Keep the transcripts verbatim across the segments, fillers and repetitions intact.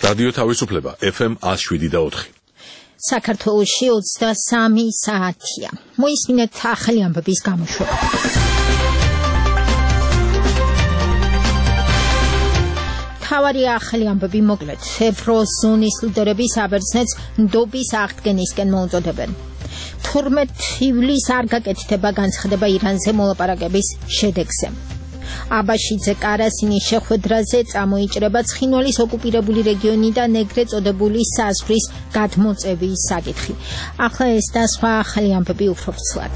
რადიო თავისუფლება F M one oh seven და four. საქართველოში ოცდასამი საათია. მოისმინეთ ახალი ამბების გამოშვება. თავარი ახალი ამბები მოკლედ. ევროზონის ლიდერები საბერძნეთს ნდობის აღდგენისკენ მოუწოდებენ. თორმეტ ივლისს არ გაკეთდება განცხადება ირანზე მოლაპარაკების შედეგზე. აბაშიძე კარასინის შეხვედრაზე წამოიჭრება ცხინვალის ოკუპირებული რეგიონიდან ეგრეთ წოდებული საზღვრის გადმოწევის საკითხი. ახლა ეს და სხვა ახალი ამბები უფრო ფრთლად.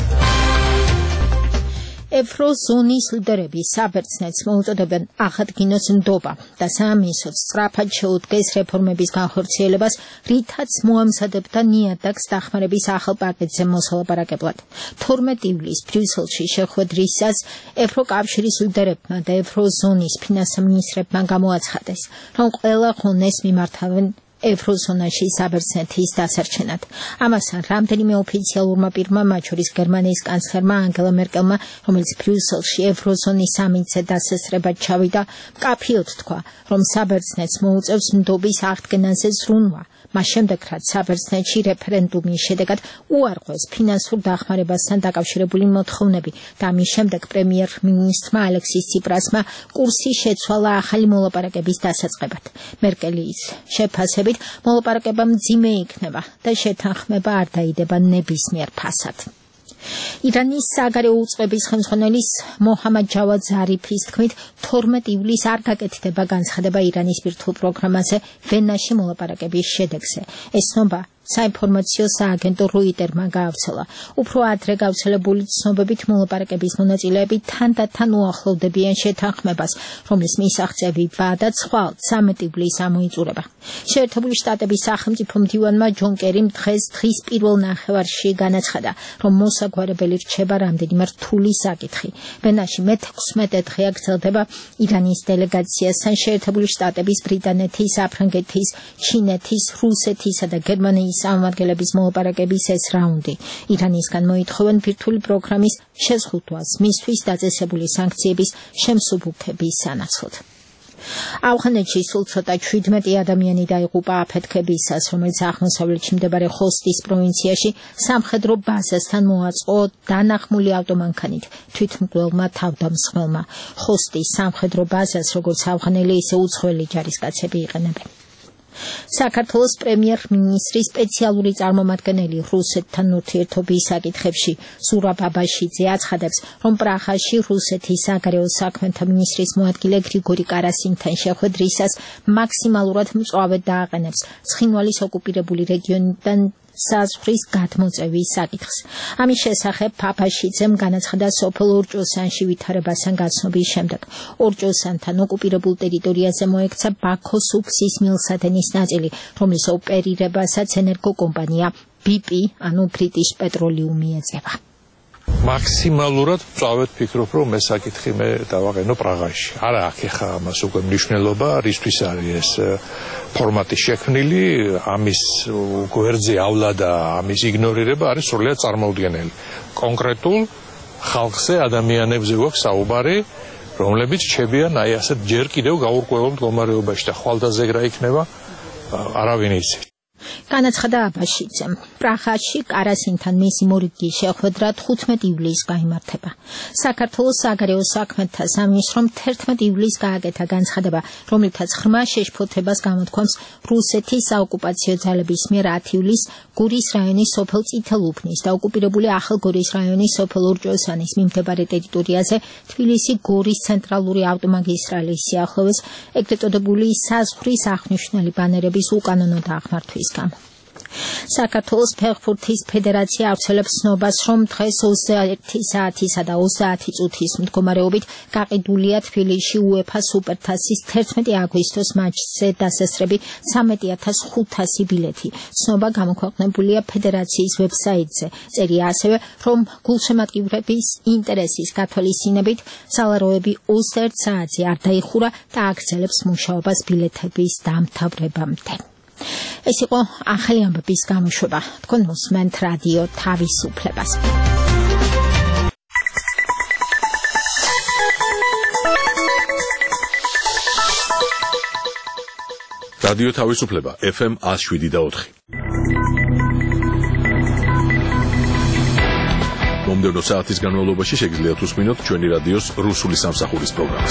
ევროზონის ლიდერები საბერძნეთს მოუწოდებენ აღადგინოს ნდობა და სამინისტროს სწრაფად შეუდგეს რეფორმების განხორციელებას, რითაც მოამზადებდა ნიადაგს დახმარების ახალ პაკეტზე მოსალაპარაკებლად. თორმეტ ივლისს ბრიუსელში შეხვედრისას ევროკავშირის ლიდერებმა და ევროზონის ფინანსთა მინისტრებმა გამოაცხადეს, რომ ყველა ხონეს მიმართავენ ევროზონაში საბერძნეთის დასარჩენად. ამასთან რამდენიმე ოფიციალურმა პირმა, მათ შორის გერმანიის კანცლერმა ანგელა მერკელმა, რომელიც ბრიუსელში ევროზონის სამიტზე დასასწრებად ჩავიდა, მკაფიოდ თქვა, რომ საბერძნეთს მოუწევს ნდობის აღდგენაზე ზრუნვა. მას შემდეგ, რაც საბერძნეთში რეფერენდუმის შედეგად უარყვეს ფინანსურ დახმარებასთან დაკავშირებული მოთხოვნები და ამის შემდეგ პრემიერ-მინისტრმა ალექსის ციპრასმა კურსი შეცვალა ახალი მოლაპარაკების დასაწყებად. მერკელის შეფასებით მოლაპარაკება მძიმე იქნება და შეთანხმება არ დაიდება ნებისმიერ ფასად. ირანის საგარეო უწყების ხელმძღვანელის მოჰამად ჯავად ზარიფის თქმით, თორმეტ ივლისს არ გაკეთდება განცხადება ირანის ბირთვულ პროგრამაზე ვენაში მოლაპარაკების შედეგზე. ეს ცნობა საინფორმაციო სააგენტო როიტერმა გაავრცელა. უფრო ადრე გავრცელებული ცნობებით მოლაპარაკების მონაწილეები თანდათან უახლოვდებიან შეთანხმებას, რომლის მისაღწევი ვადა ცვალ ცამეტ ივლისს ამოიწურება. შეერთებული შტატების სახელმწიფო მდივანმა ჯონ კერიმ დღეს დღის პირველ ნახევარში განაცხადა, რომ მოსაგვარებელი რჩება რამდენიმე რთული საკითხი. ვენაში მეთექვსმეტე დღეა გრძელდება ირანის დელეგაციასთან შეერთებული შტატების, ბრიტანეთის, საფრანგეთის, ჩინეთის, რუსეთისა და გერმანიის სამმართველობის მოლაპარაკების ეს რაუნდი. ირანისგან მოითხოვენ ბირთვული პროგრამის შეზღუდვას მისთვის დაწესებული სანქციების შემსუბუქების სანაცვლოდ. ავღანეთში სულ ცოტა შვიდმეტი ადამიანი დაიღუპა აფეთქებისას, რომელიც აღმოსავლეთში მდებარე ხოსტის პროვინციაში სამხედრო ბაზასთან მოაწყო დანახმული ავტომანქანით თვითმკვლელმა თავდამსხმელმა. ხოსტის სამხედრო ბაზას როგორც ავღანელი, ისე უცხოელი ჯარისკაცები იყენებენ. საქართველოს პრემიერ-მინისტრის სპეციალური წარმომადგენელი რუსეთთან ურთიერთობის საკითხებში ზურაბ აბაშიძე აცხადებს, რომ პრაღაში რუსეთის საგარეო საქმეთა მინისტრის მოადგილე გრიგორი კარასინთან შეხვედრისას მაქსიმალურად მწვავედ დააყენებს ცხინვალის ოკუპირებული რეგიონიდან საზღვრის გადმოწევის საკითხს. ამის შესახებ აბაშიძემ განაცხადა სოფელ ორჭოსანში ვითარებასთან გაცნობის შემდეგ. ორჭოსანთან ოკუპირებულ ტერიტორიაზე მოექცა ბაქოს უფსის მილსადენის ნაწილი, რომლის ოპერირებასაც ენერგოკომპანია ბი პი, ანუ ბრიტიშ პეტროლიუმი ეწევა. მაქსიმალურად წავედ ფიქრობ, რომ ეს საკითხი მე დავაყენო პრაღაში. არა აქ ეხა ამას უკვე მნიშვნელობა, რისთვის არის ეს ფორმატი შექმნილი, ამის გვერდზე ავლა და ამის იგნორირება არის სრულიად წარმოუდგენელი. კონკრეტულ ხალხზე, ადამიანებზე გვაქვს საუბარი, რომლებიც რჩებიან აი ასეთ ჯერ კიდევ გაურკვეველ მდგომარეობაში და ხვალდაზე რა იქნება, არავინ იცის. განაცხადა აბაშიძემ. პრაღაში კარასინთან მისი მორიგი შეხვედრა თხუთმეტ ივლისს გაიმართება. საქართველოს საგარეო საქმეთა სამინისტრომ თერთმეტ ივლისს გააკეთა განცხადება, რომლითაც ღრმა შეშფოთებას გამოთქვამს რუსეთის საოკუპაციო ძალების მიერ ათი ივლისს გურის რაიონის სოფელ წითელუბნის და ოკუპირებული ახალგორის რაიონის სოფელ ორჭოსანის მიმდებარე ტერიტორიაზე თბილისი-გორის ცენტრალური ავტომაგისტრალის სიახლოვეს ეგრეთ წოდებული საზღვრის აღნიშნული ბანერების უკანონო დაღმართვის გამო. საქართველოს ფეხბურთის ფედერაცია ავრცელებს ცნობას, რომ დღეს ოცდაერთი საათისა და ოცდაათი წუთის მდგომარეობით გაყიდულია თბილისში უეფა სუპერთასის თერთმეტი აგვისტოს მატჩზე დასასწრები ცამეტი ათას ხუთასი ბილეთი. ცნობა გამოქვეყნებულია ფედერაციის ვებსაიტზე. წერია ასევე, რომ გულშემატკივრების ინტერესის გათვალისწინებით სალაროები ოცდაერთ საათზე არ დაიხურა და აგრძელებს მუშაობას ბილეთების დამთავრებამდე. ეს იყო ახალი ამბების გამოშვება. თქვენ მოსმენთ რადიო თავისუფლებას. რადიო თავისუფლება ეფ ემ one oh seven და four. მომდევნო საათის განმავლობაში შეგიძლიათ უსმინოთ ჩვენი რადიოს რუსული სამსახურის პროგრამას.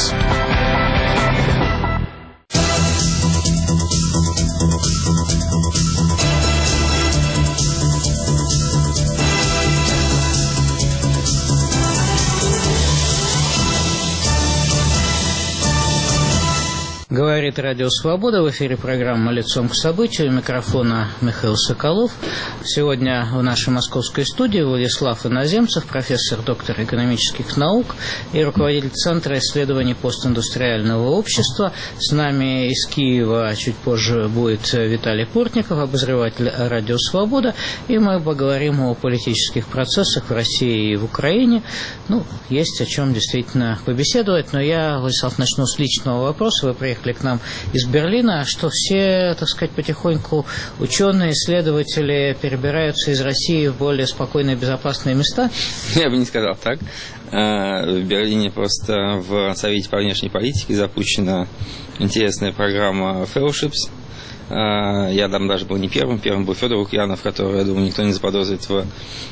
Говорит Радио Свобода, в эфире программа «Лицом к событию», у микрофона Михаил Соколов. Сегодня в нашей московской студии Владислав Иноземцев, профессор, доктор экономических наук и руководитель Центра исследований постиндустриального общества. С нами из Киева чуть позже будет Виталий Портников, обозреватель Радио Свобода, и мы поговорим о политических процессах в России и в Украине. Ну, есть о чем действительно побеседовать, но я, Владислав, начну с личного вопроса. Вы приехали к нам из Берлина, что все, так сказать, потихоньку ученые, исследователи перебираются из России в более спокойные, безопасные места? Я бы не сказал так. В Берлине просто в Совете по внешней политике запущена интересная программа Fellowships. Я там даже был не первым. Первым был Федор Лукьянов, который, я думаю, никто не заподозрит в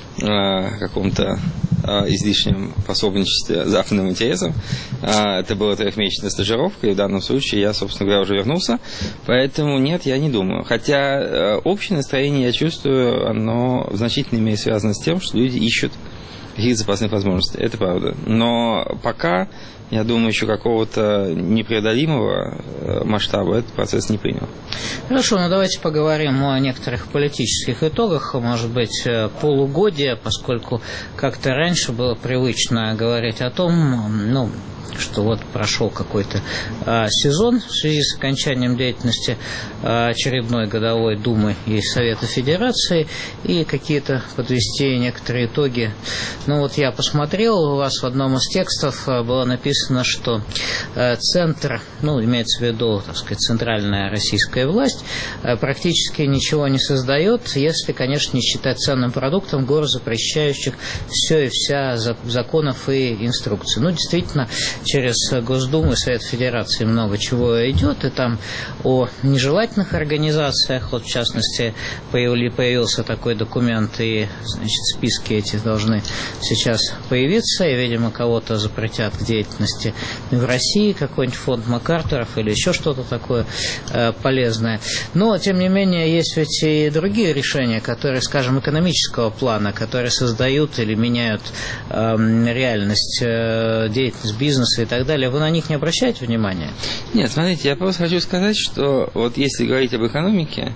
каком-то излишнем пособничестве западным интересам. Это была трехмесячная стажировка, и в данном случае я, собственно говоря, уже вернулся. Поэтому нет, я не думаю. Хотя общее настроение, я чувствую, оно в значительной мере связано с тем, что люди ищут каких-то запасных возможностей. Это правда. Но пока, я думаю, еще какого-то непреодолимого масштаба этот процесс не принял. Хорошо, ну давайте поговорим о некоторых политических итогах, может быть, полугодия, поскольку как-то раньше было привычно говорить о том, ну, что вот прошел какой-то а, сезон в связи с окончанием деятельности а, очередной годовой Думы и Совета Федерации, и какие-то подвести некоторые итоги. Ну вот я посмотрел, у вас в одном из текстов а, было написано, что а, Центр, ну имеется в виду, так сказать, центральная российская власть, а, практически ничего не создает, если, конечно, не считать ценным продуктом гор, запрещающих все и вся законов и инструкций. Ну, действительно, через Госдуму и Совет Федерации много чего идет, и там о нежелательных организациях, вот в частности появили, появился такой документ, и, значит, списки эти должны сейчас появиться, и, видимо, кого-то запретят к деятельности в России, какой-нибудь фонд МакАртуров или еще что-то такое э, полезное. Но, тем не менее, есть ведь и другие решения, которые, скажем, экономического плана, которые создают или меняют э, реальность, э, деятельность бизнеса и так далее. Вы на них не обращаете внимания? Нет, смотрите, я просто хочу сказать, что вот если говорить об экономике,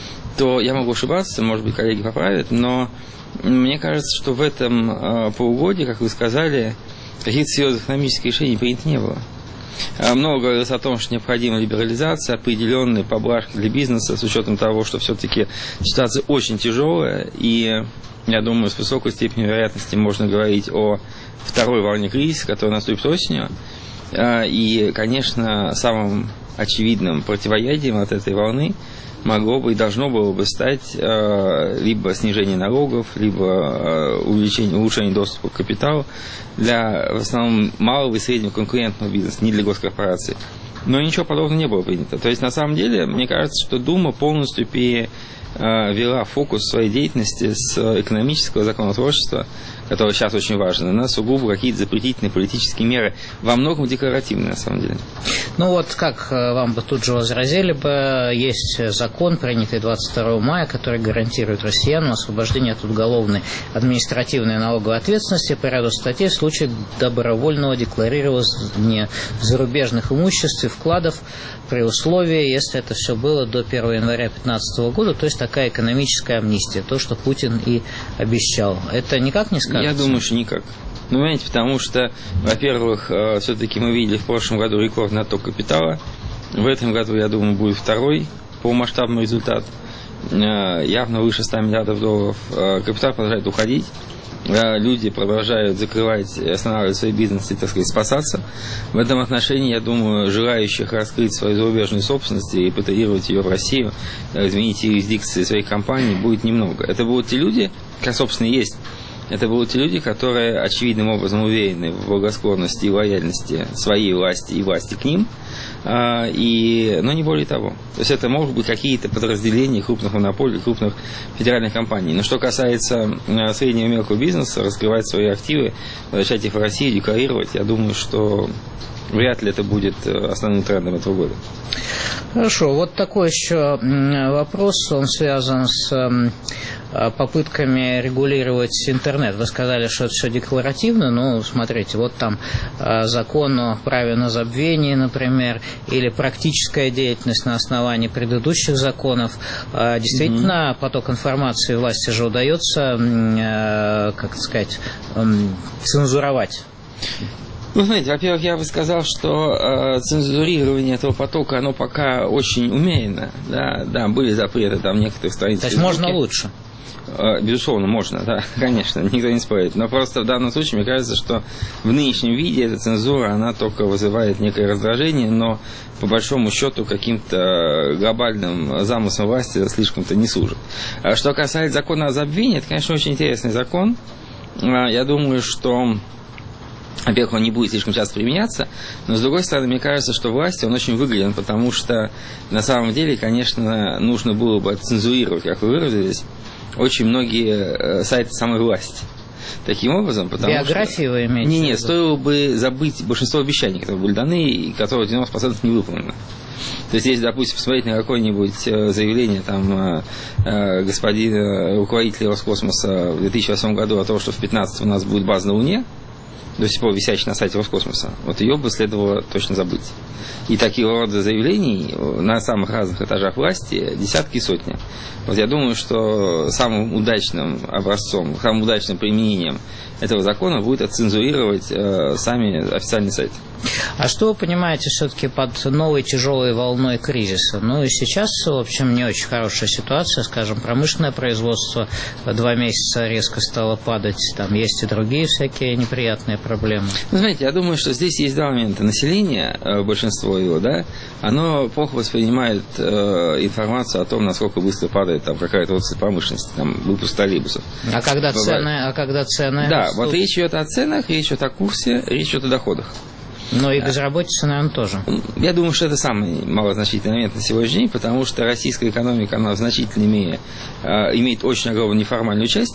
то я могу ошибаться, может быть, коллеги поправят, но мне кажется, что в этом э, полугодии, как вы сказали, каких-то серьезных экономических решений принято не было. Много говорилось о том, что необходима либерализация, определенные поблажки для бизнеса, с учетом того, что все-таки ситуация очень тяжелая, и я думаю, с высокой степенью вероятности можно говорить о второй волне кризиса, которая наступит осенью. И, конечно, самым очевидным противоядием от этой волны могло бы и должно было бы стать либо снижение налогов, либо увеличение, улучшение доступа к капиталу для, в основном, малого и среднего конкурентного бизнеса, не для госкорпораций. Но ничего подобного не было принято. То есть, на самом деле, мне кажется, что Дума полностью перевела фокус своей деятельности с экономического законотворчества, которое сейчас очень важно, на сугубо какие-то запретительные политические меры, во многом декларативные, на самом деле. Ну вот, как вам бы тут же возразили бы, есть закон, принятый двадцать второго мая, который гарантирует россиянам освобождение от уголовной административной налоговой ответственности по ряду статей в случае добровольного декларирования зарубежных имуществ и вкладов при условии, если это все было до первого января две тысячи пятнадцатого года, то есть такая экономическая амнистия, то, что Путин и обещал. Это никак не скажется? Я думаю, что никак. Ну, понимаете, потому что, во-первых, все-таки мы видели в прошлом году рекордный отток капитала. В этом году, я думаю, будет второй по масштабному результат. Явно выше ста миллиардов долларов. Капитал продолжает уходить. Люди продолжают закрывать, останавливать свои бизнесы и, так сказать, спасаться. В этом отношении, я думаю, желающих раскрыть свою зарубежную собственность и репатриировать ее в Россию, изменить юрисдикции своих компаний будет немного. Это будут те люди, как, собственно, и есть Это будут те люди, которые очевидным образом уверены в благосклонности и лояльности своей власти и власти к ним, и, но не более того. То есть это могут быть какие-то подразделения крупных монополий, крупных федеральных компаний. Но что касается среднего и мелкого бизнеса, раскрывать свои активы, возвращать их в Россию, декларировать, я думаю, что вряд ли это будет основным трендом этого года. Хорошо, вот такой еще вопрос, он связан с попытками регулировать интернет. Вы сказали, что это все декларативно, но смотрите, вот там закон о праве на забвение, например, или практическая деятельность на основании предыдущих законов. Действительно, mm-hmm. поток информации власти же удается, как сказать, цензуровать. Ну, знаете, во-первых, я бы сказал, что э, цензурирование этого потока, оно пока очень умеренно. Да, да, были запреты там некоторых страниц. То есть можно лучше? Э, безусловно, можно, да, конечно, никто не спорит. Но просто в данном случае, мне кажется, что в нынешнем виде эта цензура, она только вызывает некое раздражение, но по большому счету каким-то глобальным замыслом власти слишком-то не служит. А что касается закона о забвении, это, конечно, очень интересный закон. Э, я думаю, что... Во-первых, он не будет слишком часто применяться, но, с другой стороны, мне кажется, что власти он очень выгоден, потому что, на самом деле, конечно, нужно было бы отцензурировать, как вы выразились, очень многие сайты самой власти. Таким образом, потому Биографии что... вы имеете? Не, не, стоило бы забыть большинство обещаний, которые были даны, и которые девяносто процентов не выполнены. То есть, если, допустим, посмотреть на какое-нибудь заявление там, господина руководителя Роскосмоса в две тысячи восьмом году о том, что в две тысячи пятнадцатом у нас будет база на Луне, до сих пор висящей на сайте Роскосмоса, вот ее бы следовало точно забыть. И такие рода заявлений на самых разных этажах власти десятки и сотни. Вот я думаю, что самым удачным образцом, самым удачным применением этого закона будет отцензурировать э, сами официальные сайты. А что вы понимаете все-таки под новой тяжелой волной кризиса? Ну и сейчас, в общем, не очень хорошая ситуация, скажем, промышленное производство два месяца резко стало падать, там есть и другие всякие неприятные проблемы. Ну, знаете, я думаю, что здесь есть два момента. Население, большинство его, да, оно плохо воспринимает э, информацию о том, насколько быстро падает там какая-то отрасль промышленности, там выпуск троллейбусов. А когда цены, а когда цены? Да, растут? Вот речь идет о ценах, речь идет о курсе, речь идет о доходах. Но и безработица, наверное, тоже. Я думаю, что это самый малозначительный момент на сегодняшний день, потому что российская экономика, она в значительной мере э, имеет очень огромную неформальную часть.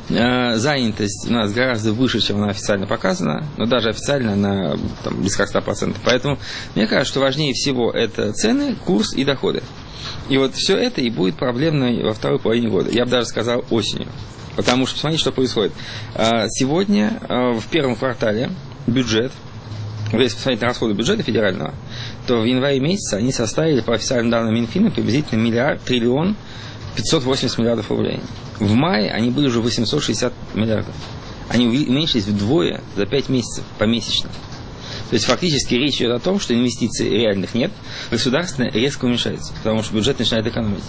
Э, занятость у нас гораздо выше, чем она официально показана, но даже официально она там, близко к ста процентам. Поэтому мне кажется, что важнее всего это цены, курс и доходы. И вот все это и будет проблемной во второй половине года. Я бы даже сказал осенью. Потому что, посмотрите, что происходит. Э, сегодня, э, в первом квартале, бюджет, если посмотреть на расходы бюджета федерального, то в январе месяце они составили, по официальным данным Минфина, приблизительно миллиард, триллион, пятьсот восемьдесят миллиардов рублей. В мае они были уже восемьсот шестьдесят миллиардов. Они уменьшились вдвое за пять месяцев помесячно. То есть фактически речь идет о том, что инвестиций реальных нет, государственное резко уменьшается, потому что бюджет начинает экономить.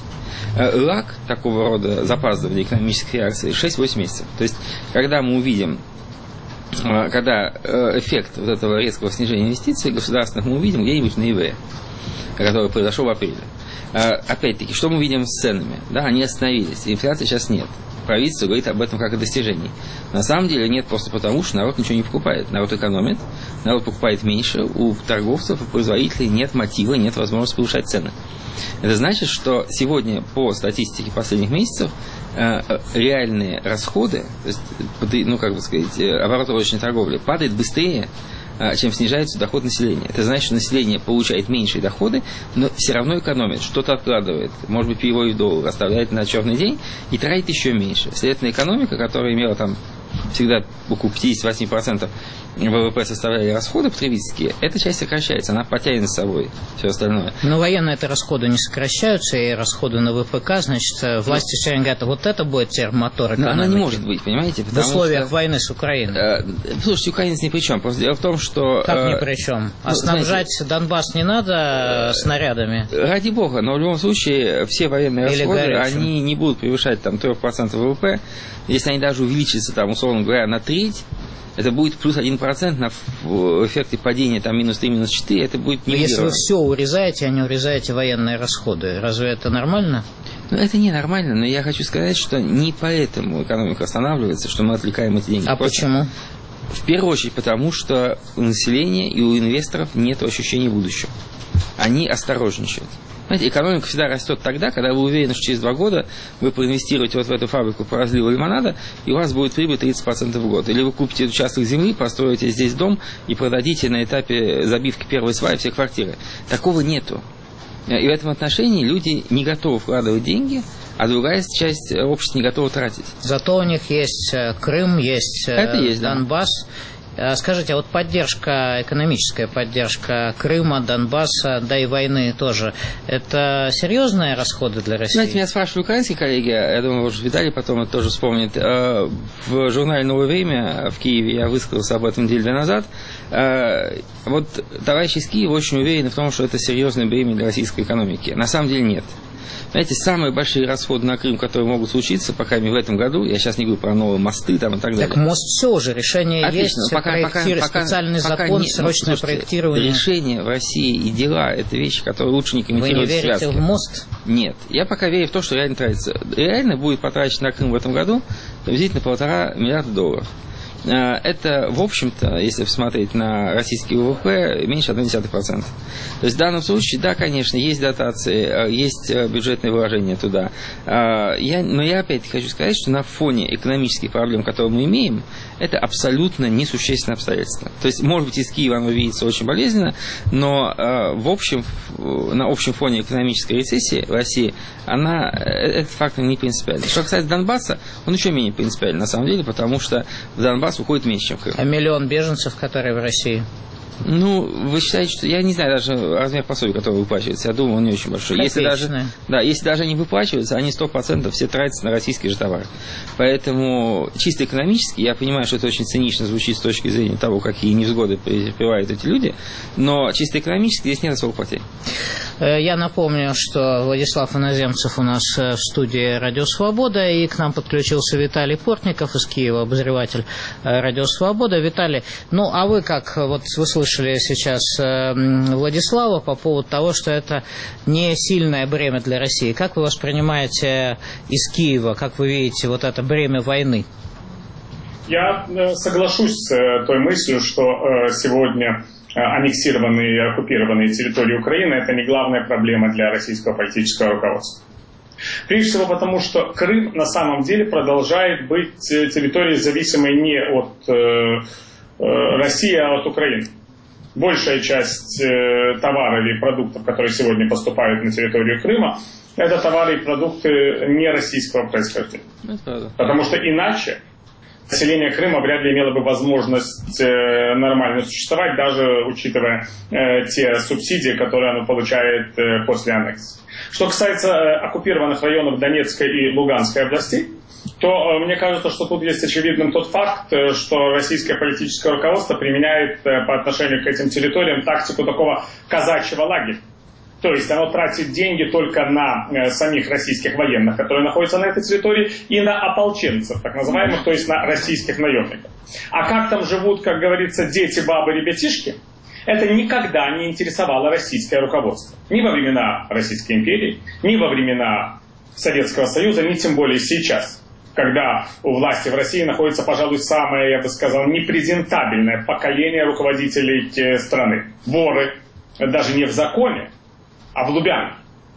Лаг такого рода запаздывания экономических реакций шесть-восемь месяцев. То есть когда мы увидим, когда эффект вот этого резкого снижения инвестиций государственных мы увидим где-нибудь в ноябре, который произошел в апреле. Опять-таки, что мы видим с ценами? Да, они остановились, инфляции сейчас нет. Правительство говорит об этом как о достижении. На самом деле нет, просто потому, что народ ничего не покупает. Народ экономит, народ покупает меньше, у торговцев, у производителей нет мотива, нет возможности повышать цены. Это значит, что сегодня по статистике последних месяцев реальные расходы, то есть, ну, как бы сказать, оборот розничной торговли падает быстрее, чем снижается доход населения. Это значит, что население получает меньшие доходы, но все равно экономит, что-то откладывает, может быть, переводит в доллар, оставляет на черный день и тратит еще меньше. Следовательно, экономика, которая имела там всегда около пятьдесят восемь процентов ВВП составляли расходы потребительские, эта часть сокращается, она потянет с собой все остальное. Но военные это расходы не сокращаются, и расходы на ВПК, значит, власти все время говорят, вот это будет теперь мотор экономики. Но она не может быть, понимаете? В условиях что, войны с Украиной. Э, слушайте, украинец ни при чем. Просто дело в том, что... Как э, ни при чем? А ну, снабжать знаете, Донбасс не надо э, снарядами? Ради бога, но в любом случае все военные Или расходы, горячим. Они не будут превышать там три процента ВВП. Если они даже увеличатся, там, условно говоря, на треть, это будет плюс один процент на эффекте падения там минус три, минус четыре, это будет не. Если вы все урезаете, а не урезаете военные расходы, разве это нормально? Ну, это ненормально, но я хочу сказать, что не поэтому экономика останавливается, что мы отвлекаем эти деньги. А Просто почему? В первую очередь потому, что у населения и у инвесторов нет ощущения будущего. Они осторожничают. Знаете, экономика всегда растет тогда, когда вы уверены, что через два года вы проинвестируете вот в эту фабрику по разливу лимонада, и у вас будет прибыль тридцать процентов в год. Или вы купите участок земли, построите здесь дом и продадите на этапе забивки первой сваи все квартиры. Такого нету. И в этом отношении люди не готовы вкладывать деньги, а другая часть общества не готова тратить. Зато у них есть Крым, есть, Это есть Донбасс. Да. Скажите, а вот поддержка, экономическая поддержка Крыма, Донбасса, да и войны тоже, это серьезные расходы для России? Знаете, меня спрашивают украинские коллеги, я думаю, может, Виталий потом это тоже вспомнит. В журнале «Новое время» в Киеве я высказался об этом неделю назад. Вот товарищи из Киева очень уверены в том, что это серьезное бремя для российской экономики. На самом деле нет. Знаете, самые большие расходы на Крым, которые могут случиться, по крайней мере, в этом году, я сейчас не говорю про новые мосты там, и так далее. Так мост все уже, решение Отлично. есть, пока, проектир... пока, специальный пока закон, не... срочное ну, слушайте, проектирование. Решение в России и дела – это вещи, которые лучше не комментировать. Вы не верите связки. в мост? Нет. Я пока верю в то, что реально тратится. Реально будет потрачено на Крым в этом году приблизительно полтора миллиарда долларов. Это, в общем-то, если посмотреть на российский ВВП, меньше ноль целых одна десятая процента. То есть в данном случае, да, конечно, есть дотации, есть бюджетные вложения туда. Я, но я опять хочу сказать, что на фоне экономических проблем, которые мы имеем, это абсолютно несущественное обстоятельство. То есть, может быть, из Киева оно видится очень болезненно, но в общем, на общем фоне экономической рецессии в России, она, этот фактор не принципиальный. Что касается Донбасса, он еще менее принципиальный на самом деле, потому что в Донбасс уходит меньше, чем в Крым. А миллион беженцев, которые в России? Ну, вы считаете, что... Я не знаю даже размер пособия, который выплачивается. Я думаю, он не очень большой. Если даже, да, если даже они выплачиваются, они сто процентов все тратятся на российские же товары. Поэтому чисто экономически, я понимаю, что это очень цинично звучит с точки зрения того, какие невзгоды претерпевают эти люди, но чисто экономически здесь нет особых потерь. Я напомню, что Владислав Иноземцев у нас в студии «Радио Свобода», и к нам подключился Виталий Портников из Киева, обозреватель «Радио Свобода». Виталий, ну а вы как, вот вы слышали сейчас Владислава по поводу того, что это не сильное бремя для России. Как вы воспринимаете из Киева, как вы видите вот это бремя войны? Я соглашусь с той мыслью, что сегодня аннексированные и оккупированные территории Украины – это не главная проблема для российского политического руководства. Прежде всего потому, что Крым на самом деле продолжает быть территорией, зависимой не от э, э, России, а от Украины. Большая часть э, товаров и продуктов, которые сегодня поступают на территорию Крыма, это товары и продукты не российского происхождения. Потому что иначе население Крыма вряд ли имело бы возможность э, нормально существовать, даже учитывая э, те субсидии, которые оно получает э, после аннексии. Что касается э, оккупированных районов Донецкой и Луганской областей, то э, мне кажется, что тут есть очевидным тот факт, э, что российское политическое руководство применяет э, по отношению к этим территориям тактику такого казачьего лагеря. То есть оно тратит деньги только на э, самих российских военных, которые находятся на этой территории, и на ополченцев, так называемых, то есть на российских наемников. А как там живут, как говорится, дети, бабы, ребятишки, это никогда не интересовало российское руководство. Ни во времена Российской империи, ни во времена Советского Союза, ни тем более сейчас, когда у власти в России находится, пожалуй, самое, я бы сказал, непрезентабельное поколение руководителей страны. Воры, даже не в законе, а в Лубянке.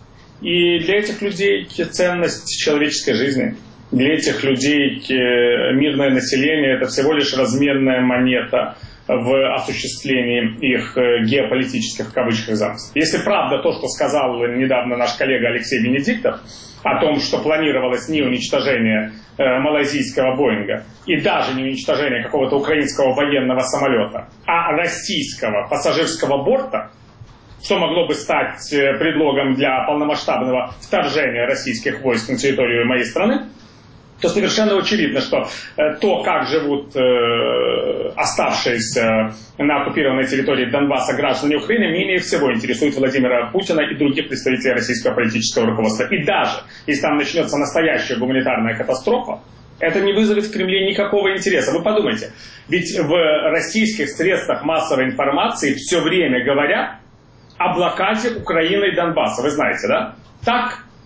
И для этих людей ценность человеческой жизни, для этих людей мирное население – это всего лишь разменная монета в осуществлении их геополитических, в кавычках, замыслов. Если правда то, что сказал недавно наш коллега Алексей Венедиктов, о том, что планировалось не уничтожение э, малайзийского Боинга и даже не уничтожение какого-то украинского военного самолета, а российского пассажирского борта, что могло бы стать предлогом для полномасштабного вторжения российских войск на территорию моей страны, то совершенно очевидно, что то, как живут э, оставшиеся на оккупированной территории Донбасса граждане Украины, менее всего интересует Владимира Путина и других представителей российского политического руководства. И даже если там начнется настоящая гуманитарная катастрофа, это не вызовет в Кремле никакого интереса. Вы подумайте, ведь в российских средствах массовой информации все время говорят о блокаде Украины и Донбасса. Вы знаете, да? Так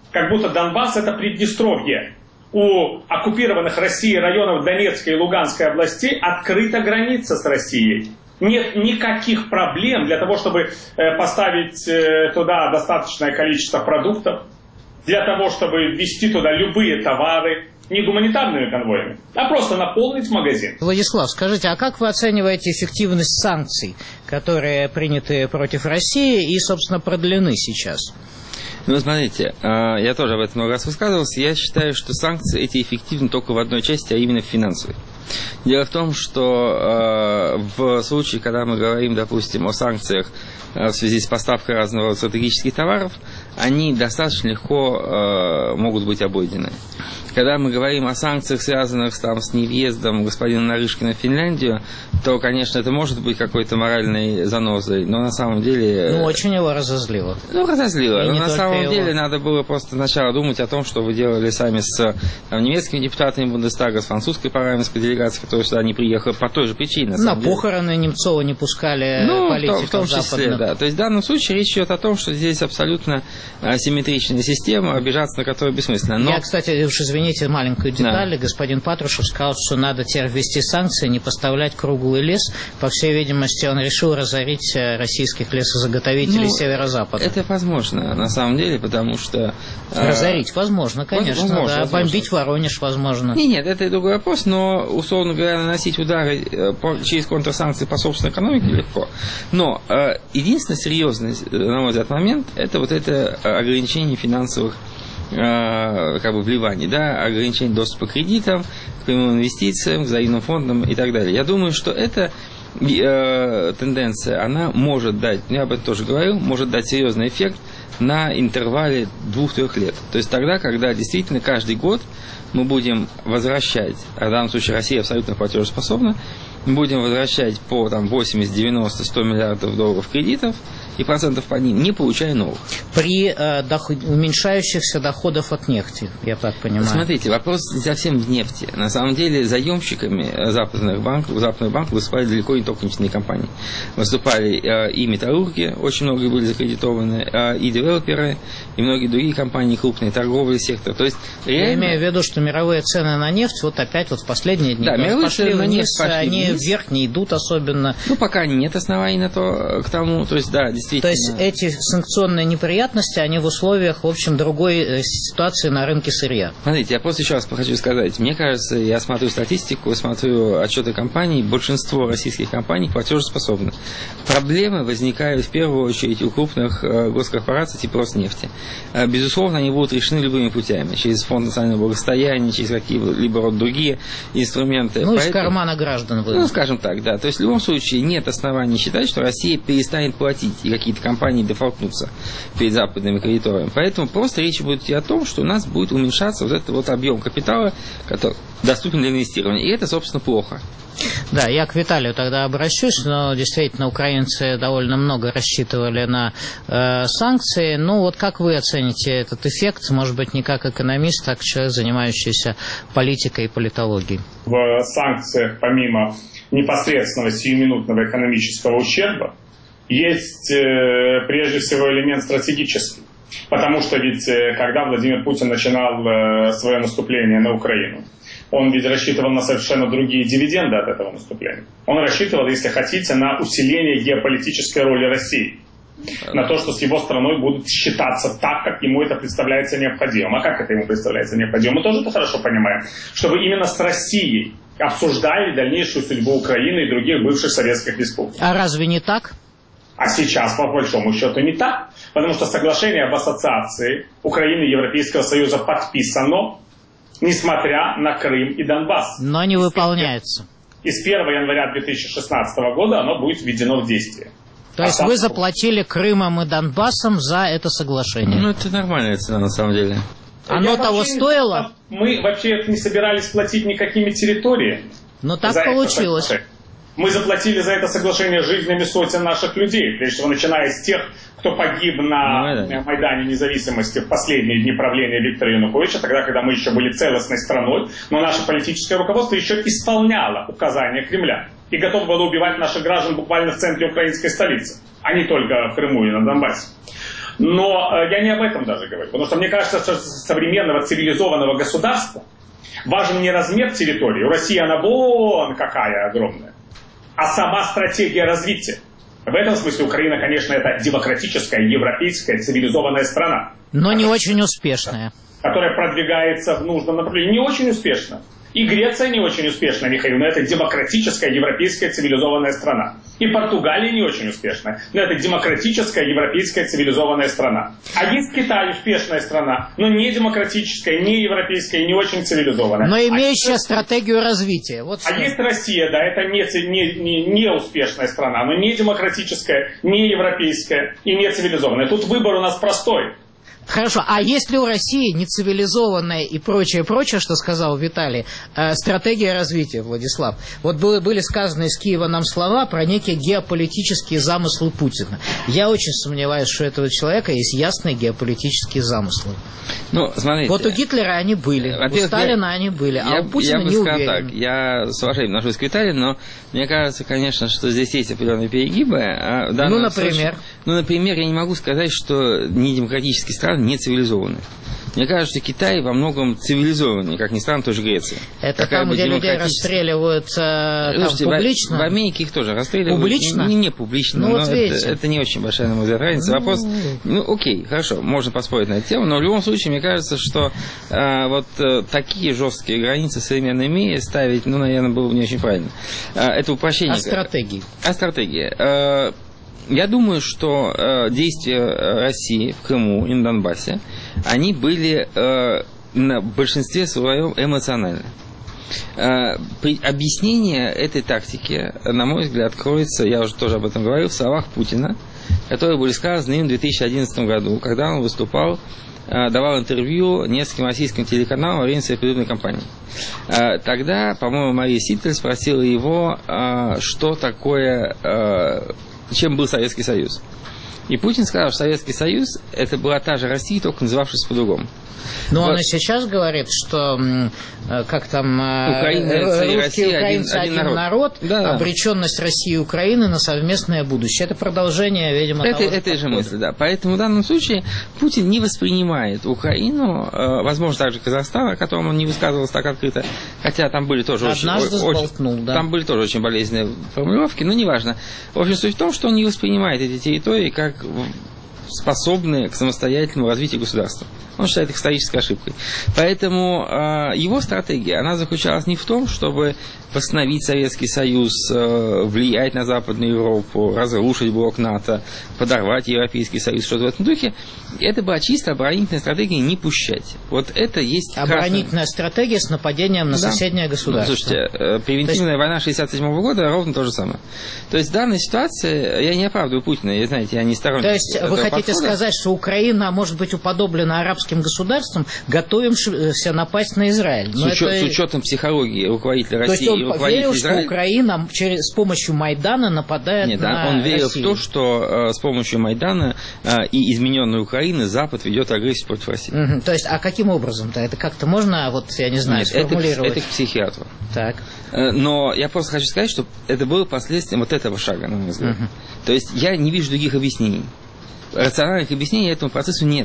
как будто Донбасс – это Приднестровье. У оккупированных Россией районов Донецкой и Луганской областей открыта граница с Россией. Нет никаких проблем для того, чтобы поставить туда достаточное количество продуктов, для того, чтобы ввести туда любые товары, не гуманитарными конвоями, а просто наполнить магазин. Владислав, скажите, а как вы оцениваете эффективность санкций, которые приняты против России и, собственно, продлены сейчас? Ну, смотрите, я тоже об этом много раз высказывался. Я считаю, что санкции эти эффективны только в одной части, а именно в финансовой. Дело в том, что в случае, когда мы говорим, допустим, о санкциях в связи с поставкой разного рода стратегических товаров, они достаточно легко могут быть обойдены. Когда мы говорим о санкциях, связанных там, с невъездом господина Нарышкина в Финляндию, то, конечно, это может быть какой-то моральной занозой, но на самом деле... Ну, очень его разозлило. Ну, разозлило. Но на самом его. деле надо было просто сначала думать о том, что вы делали сами с там, немецкими депутатами Бундестага, с французской парламентской делегацией, которая сюда не приехала по той же причине. На, на похороны деле. Немцова не пускали ну, политиков в том числе, западных. Да. То есть в данном случае речь идет о том, что здесь абсолютно асимметричная система, обижаться на которую бессмысленно. Но... Я, кстати, уж извините, маленькую деталь. Да. Господин Патрушев сказал, что надо теперь ввести санкции, не поставлять круглый лес. По всей видимости, он решил разорить российских лесозаготовителей ну, северо-запада. Это возможно, на самом деле, потому что... Разорить возможно, конечно. Возможно, да. возможно. Бомбить Воронеж возможно. Нет, нет, это другой вопрос, но, условно говоря, наносить удары через контрсанкции по собственной экономике легко. Но единственный серьезный, на мой взгляд, момент, это вот это ограничение финансовых как бы вливаний, да, ограничение доступа к кредитам, к прямым инвестициям, к взаимным фондам и так далее. Я думаю, что эта э, тенденция, она может дать, я об этом тоже говорил, может дать серьезный эффект на интервале двух-трех лет. То есть тогда, когда действительно каждый год мы будем возвращать, а в данном случае Россия абсолютно платежеспособна, мы будем возвращать по там, восемьдесят, девяносто, сто миллиардов долларов кредитов и процентов по ним, не получая новых. При э, доход... уменьшающихся доходах от нефти, я так понимаю. Смотрите, вопрос не совсем в нефти. На самом деле заемщиками западных банков, западных банков выступали далеко не только нефтяные компании. Выступали э, и металлурги, очень многие были закредитованы, э, и девелоперы, и многие другие компании, крупные, торговый сектор. То есть, реально... Я имею в виду, что мировые цены на нефть вот опять вот в последние дни да, пошли вниз, пошли они вниз. Вверх не идут особенно. Ну, пока нет оснований на то, к тому, то есть, да, действительно. То есть, эти санкционные неприятности, они в условиях, в общем, другой ситуации на рынке сырья. Смотрите, я просто еще раз хочу сказать, мне кажется, я смотрю статистику, смотрю отчеты компаний, большинство российских компаний платежеспособны. Проблемы возникают в первую очередь у крупных госкорпораций типа Роснефти. Безусловно, они будут решены любыми путями, через фонд национального благосостояния, через какие-либо род другие инструменты. Ну, Поэтому... из кармана граждан. Вы... Ну, скажем так, да. То есть, в любом случае, нет оснований считать, что Россия перестанет платить, и какие-то компании дефолтнутся перед западными кредиторами. Поэтому просто речь будет идти о том, что у нас будет уменьшаться вот этот вот объем капитала, который доступен для инвестирования. И это, собственно, плохо. Да, я к Виталию тогда обращусь, но действительно украинцы довольно много рассчитывали на э, санкции. Ну вот как вы оцените этот эффект, может быть, не как экономист, а как человек, занимающийся политикой и политологией? В санкциях, помимо непосредственного сиюминутного экономического ущерба, есть э, прежде всего элемент стратегический. Потому что ведь, э, когда Владимир Путин начинал э, свое наступление на Украину, он ведь рассчитывал на совершенно другие дивиденды от этого наступления. Он рассчитывал, если хотите, на усиление геополитической роли России. На то, что с его страной будут считаться так, как ему это представляется необходимым. А как это ему представляется необходимым? Мы тоже это хорошо понимаем. Чтобы именно с Россией обсуждали дальнейшую судьбу Украины и других бывших советских республик. А разве не так? А сейчас, по большому счету, не так. Потому что соглашение об ассоциации Украины и Европейского Союза подписано, несмотря на Крым и Донбасс. Но не выполняется. И с первого января две тысячи шестнадцатого года оно будет введено в действие. То есть вы заплатили Крымом и Донбассом за это соглашение? Ну, это нормальная цена, на самом деле. Оно того стоило? Мы вообще не собирались платить никакими территориями. Но так получилось. Мы заплатили за это соглашение жизнями сотен наших людей, прежде всего начиная с тех, кто погиб на Майдане. Майдане независимости в последние дни правления Виктора Януковича, тогда, когда мы еще были целостной страной, но наше политическое руководство еще исполняло указания Кремля и готово было убивать наших граждан буквально в центре украинской столицы, а не только в Крыму и на Донбассе. Но э, я не об этом даже говорю. Потому что мне кажется, что современного цивилизованного государства важен не размер территории. У России она вон какая огромная. А сама стратегия развития. В этом смысле Украина, конечно, это демократическая, европейская, цивилизованная страна. Но не очень успешная. Которая продвигается в нужном направлении. Не очень успешно. И Греция не очень успешна, Михаил, но это демократическая, европейская, цивилизованная страна. И Португалия не очень успешна, но это демократическая, европейская, цивилизованная страна. А есть Китай, успешная страна, но не демократическая, не европейская, не очень цивилизованная. Но имеющая а стратегию развития. Вот а есть Россия, да, это не, не, не, не успешная страна, но не демократическая, не европейская и не цивилизованная. Тут выбор у нас простой. Хорошо, а есть ли у России нецивилизованная и прочее, прочее, что сказал Виталий, э, стратегия развития, Владислав? Вот были, были сказаны из Киева нам слова про некие геополитические замыслы Путина. Я очень сомневаюсь, что у этого человека есть ясные геополитические замыслы. Ну, смотрите. Вот у Гитлера они были, у Сталина я, они были, а я, у Путина я бы не сказал уверен. Так, я с уважением отношусь к Виталию, но мне кажется, конечно, что здесь есть определенные перегибы. А ну, например? Случае, ну, например, я не могу сказать, что недемократические страны не цивилизованные. Мне кажется, что Китай во многом цивилизованный, как ни странно, тоже Греция. Это Какая там, где людей расстреливают э, Слушайте, там, публично? В, в Америке их тоже расстреливают. Публично? Не, не публично, ну, но вот это, это не очень большая, на мой взгляд, разница. Ну, Вопрос, ну, окей, хорошо, можно поспорить на эту тему, но в любом случае, мне кажется, что э, вот э, такие жесткие границы в современном мире ставить, ну, наверное, было бы не очень правильно. Э, это упрощение. О стратегии. О стратегии. Э, Я думаю, что э, действия России в Крыму и на Донбассе, они были э, на большинстве своем эмоциональны. Э, при, объяснение этой тактики, на мой взгляд, кроется, я уже тоже об этом говорил, в словах Путина, которые были сказаны им в две тысячи одиннадцатом году, когда он выступал, э, давал интервью нескольким российским телеканалам во время своей предвыборной кампании. Э, тогда, по-моему, Мария Ситтель спросила его, э, что такое... Э, чем был Советский Союз. И Путин сказал, что Советский Союз это была та же Россия, только называвшаяся по-другому. Но вот. Он и сейчас говорит, что как там Украина, русские и Россия, украинцы один, один, один народ, народ да. Обреченность России и Украины на совместное будущее. Это продолжение, видимо, это, того этой же мысли, да. Поэтому в данном случае Путин не воспринимает Украину, возможно, также Казахстан, о котором он не высказывался так открыто, хотя там были тоже Однажды очень, сболтнул, очень, да. там были тоже очень болезненные формулировки, но неважно. В общем, суть в том, что он не воспринимает эти территории как способные к самостоятельному развитию государства. Он считает их исторической ошибкой. Поэтому э, его стратегия, она заключалась не в том, чтобы восстановить Советский Союз, э, влиять на Западную Европу, разрушить блок НАТО, подорвать Европейский Союз, что-то в этом духе. Это была чисто оборонительная стратегия не пущать. Вот это есть... Оборонительная красный... стратегия с нападением на да. соседнее государство. Ну, слушайте, э, превентивная есть... война шестьдесят седьмого года ровно то же самое. То есть в данной ситуации, я не оправдываю Путина, я, знаете, я не сторонник. То есть вы хотите подхода. сказать, что Украина может быть уподоблена арабским государством, готовимся напасть на Израиль. С, учет, с учетом психологии руководителя России и руководителя Израиля. То есть он верил, что Украина через, с помощью Майдана нападает Нет, на он верил Россию. в то, что э, с помощью Майдана э, и измененной Украины Запад ведет агрессию против России. Угу. То есть, а каким образом-то? Это как-то можно, вот я не знаю, Нет, сформулировать? Это, это к психиатру. Так. Э, но я просто хочу сказать, что это было последствием вот этого шага, на мой взгляд. Угу. То есть я не вижу других объяснений. Рациональных объяснений этому процессу нет.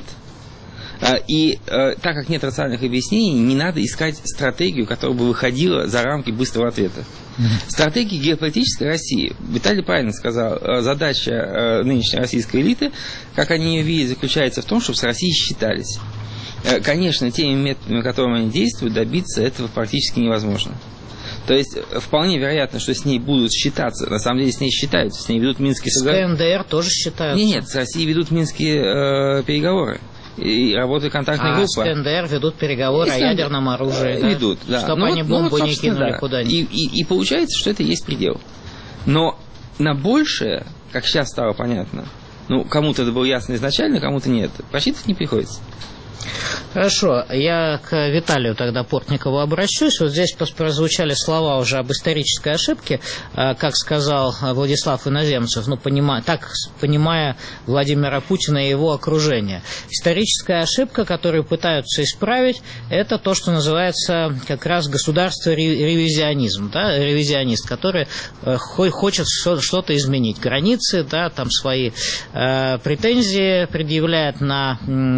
И э, так как нет рациональных объяснений, не надо искать стратегию, которая бы выходила за рамки быстрого ответа. Mm-hmm. Стратегия геополитической России, Виталий правильно сказал, задача э, нынешней российской элиты, как они ее видят, заключается в том, чтобы с Россией считались. Э, конечно, теми методами, которыми они действуют, добиться этого практически невозможно. То есть, вполне вероятно, что с ней будут считаться. На самом деле, с ней считаются, с ней ведут минские... С КНДР тоже считаются. Нет, нет, с Россией ведут минские э, переговоры. И работает контактная а группа. А с КНДР ведут переговоры о ядерном оружии. Да? Ведут, да. Чтобы ну, они вот, бомбу ну, не кинули да. куда-нибудь. И, и, и получается, что это и есть предел. Но на большее, как сейчас стало понятно, ну, кому-то это было ясно изначально, кому-то нет, рассчитывать не приходится. Хорошо, я к Виталию тогда Портникову обращусь. Вот здесь прозвучали слова уже об исторической ошибке, как сказал Владислав Иноземцев, ну, понимая, так понимая Владимира Путина и его окружение. Историческая ошибка, которую пытаются исправить, это то, что называется как раз государство-ревизионизм, да, ревизионист, который хочет что-то изменить. Границы, да, там свои э, претензии предъявляет на,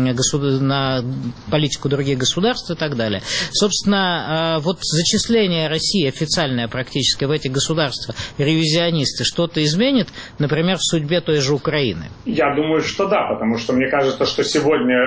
на политику других государств и так далее. Собственно, вот зачисление России официальное практически в эти государства, ревизионисты, что-то изменит, например, в судьбе той же Украины? Я думаю, что да, потому что мне кажется, что сегодня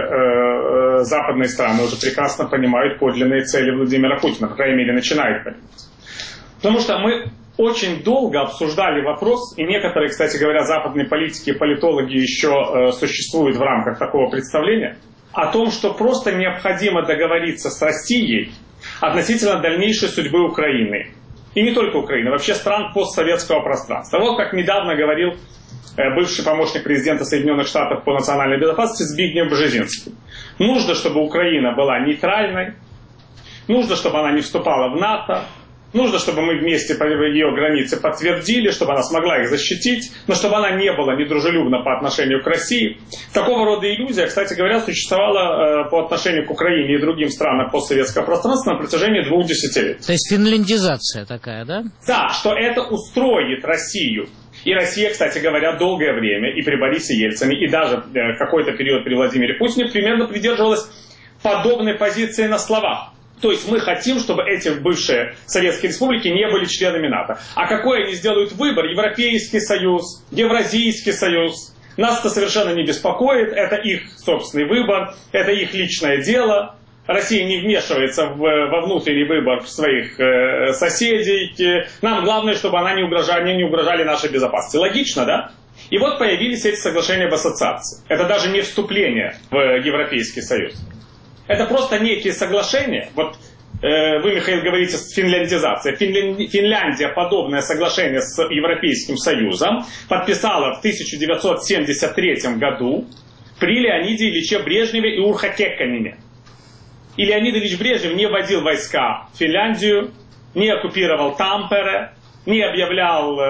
э, западные страны уже прекрасно понимают подлинные цели Владимира Путина, по крайней мере, начинают понимать. Потому что мы очень долго обсуждали вопрос, и некоторые, кстати говоря, западные политики и политологи еще э, существуют в рамках такого представления, о том, что просто необходимо договориться с Россией относительно дальнейшей судьбы Украины. И не только Украины, вообще стран постсоветского пространства. Вот как недавно говорил э, бывший помощник президента Соединенных Штатов по национальной безопасности Збигнев Бжезинский. Нужно, чтобы Украина была нейтральной, нужно, чтобы она не вступала в НАТО, нужно, чтобы мы вместе по ее границе подтвердили, чтобы она смогла их защитить, но чтобы она не была недружелюбна по отношению к России. Такого рода иллюзия, кстати говоря, существовала э, по отношению к Украине и другим странам постсоветского пространства на протяжении двух десятилетий. То есть финляндизация такая, да? Да, что это устроит Россию. И Россия, кстати говоря, долгое время и при Борисе Ельцине, и даже э, какой-то период при Владимире Путине примерно придерживалась подобной позиции на словах. То есть мы хотим, чтобы эти бывшие советские республики не были членами НАТО. А какой они сделают выбор? Европейский Союз, Евразийский Союз. Нас это совершенно не беспокоит. Это их собственный выбор, это их личное дело. Россия не вмешивается в, во внутренний выбор своих э, соседей. Нам главное, чтобы она не угрожали, не угрожали нашей безопасности. Логично, да? И вот появились эти соглашения об ассоциации. Это даже не вступление в Европейский Союз. Это просто некие соглашения. Вот э, вы, Михаил, говорите финляндизация. Финля... Финляндия подобное соглашение с Европейским Союзом подписала в тысяча девятьсот семьдесят третьем году при Леониде Ильиче Брежневе и Урхо Кекконине. И Леонид Ильич Брежнев не вводил войска в Финляндию, не оккупировал Тампере, не объявлял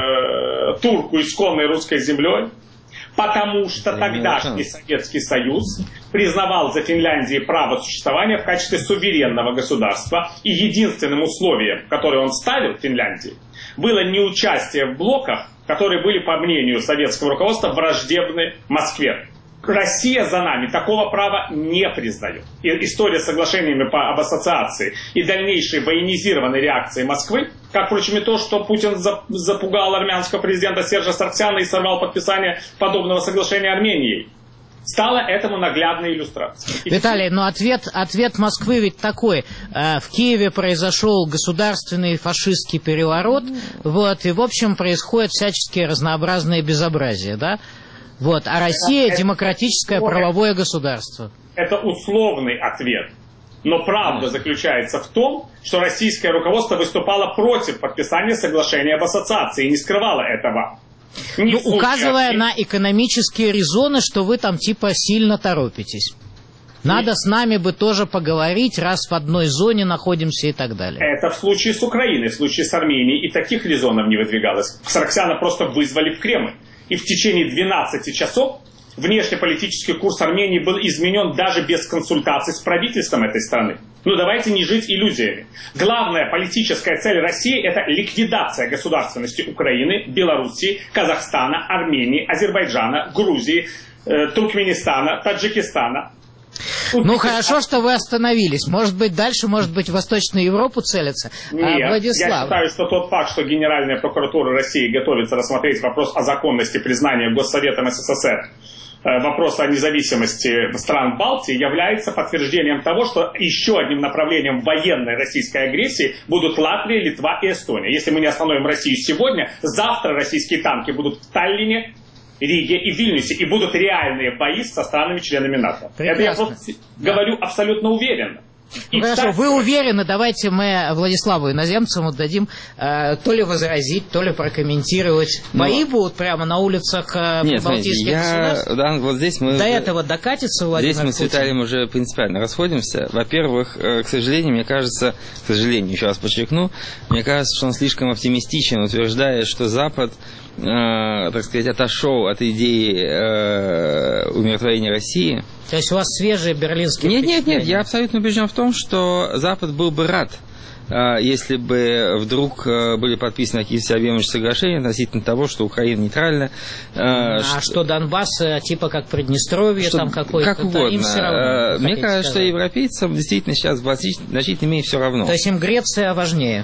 э, Турку исконной русской землей. Потому что тогдашний Советский Союз признавал за Финляндией право существования в качестве суверенного государства. И единственным условием, которое он ставил Финляндии, было неучастие в блоках, которые были, по мнению советского руководства, враждебны Москве. Россия за нами такого права не признает. И история с соглашениями по, об ассоциации и дальнейшей военизированной реакции Москвы, как, впрочем, и то, что Путин запугал армянского президента Сержа Сарксяна и сорвал подписание подобного соглашения Арменией, стало этому наглядной иллюстрацией. Виталий, но ответ, ответ Москвы ведь такой. В Киеве произошел государственный фашистский переворот, вот, и, в общем, происходят всяческие разнообразные безобразия, да? Вот, а Россия – демократическое правовое государство. Это условный ответ. Но правда заключается в том, что российское руководство выступало против подписания соглашения об ассоциации и не скрывало этого. Ну, указывая на экономические резоны, что вы там типа сильно торопитесь. Надо с нами бы тоже поговорить, раз в одной зоне находимся и так далее. Это в случае с Украиной, в случае с Арменией и таких резонов не выдвигалось. Сарксяна просто вызвали в Кремль. И в течение двенадцати часов внешнеполитический курс Армении был изменен даже без консультаций с правительством этой страны. Ну давайте не жить иллюзиями. Главная политическая цель России – это ликвидация государственности Украины, Белоруссии, Казахстана, Армении, Азербайджана, Грузии, э, Туркменистана, Таджикистана. Ну хорошо, что вы остановились. Может быть, дальше, может быть, в Восточную Европу целятся. Нет, а, Владислав... я считаю, что тот факт, что Генеральная прокуратура России готовится рассмотреть вопрос о законности признания Госсоветом СССР вопрос о независимости стран Балтии, является подтверждением того, что еще одним направлением военной российской агрессии будут Латвия, Литва и Эстония. Если мы не остановим Россию сегодня, завтра российские танки будут в Таллине, Риге и Вильнюсе, и будут реальные бои со странами-членами НАТО. Прекрасно. Это я просто да. говорю абсолютно уверенно. Ну, хорошо, так... вы уверены, давайте мы Владиславу Иноземцеву дадим э, то ли возразить, то ли прокомментировать. Но... Бои будут прямо на улицах э, Нет, балтийских смотрите, государств? Я, да, вот здесь мы... До этого докатится Владимир Здесь мы Путин? с Виталием уже принципиально расходимся. Во-первых, к сожалению, мне кажется, к сожалению, еще раз подчеркну, мне кажется, что он слишком оптимистичен, утверждая, что Запад, э, так сказать, отошел от идеи э, умиротворения России. То есть у вас свежие берлинские Нет, впечатления? нет, нет, я абсолютно убежден в том, что Запад был бы рад, если бы вдруг были подписаны какие-то всеобъемлющие соглашения относительно того, что Украина нейтральна. А что, что Донбасс, типа как Приднестровье, что, там какой-то... Как угодно. Им все равно, мне кажется, сказать. что европейцам действительно сейчас в значительной мере все равно. То есть им Греция важнее?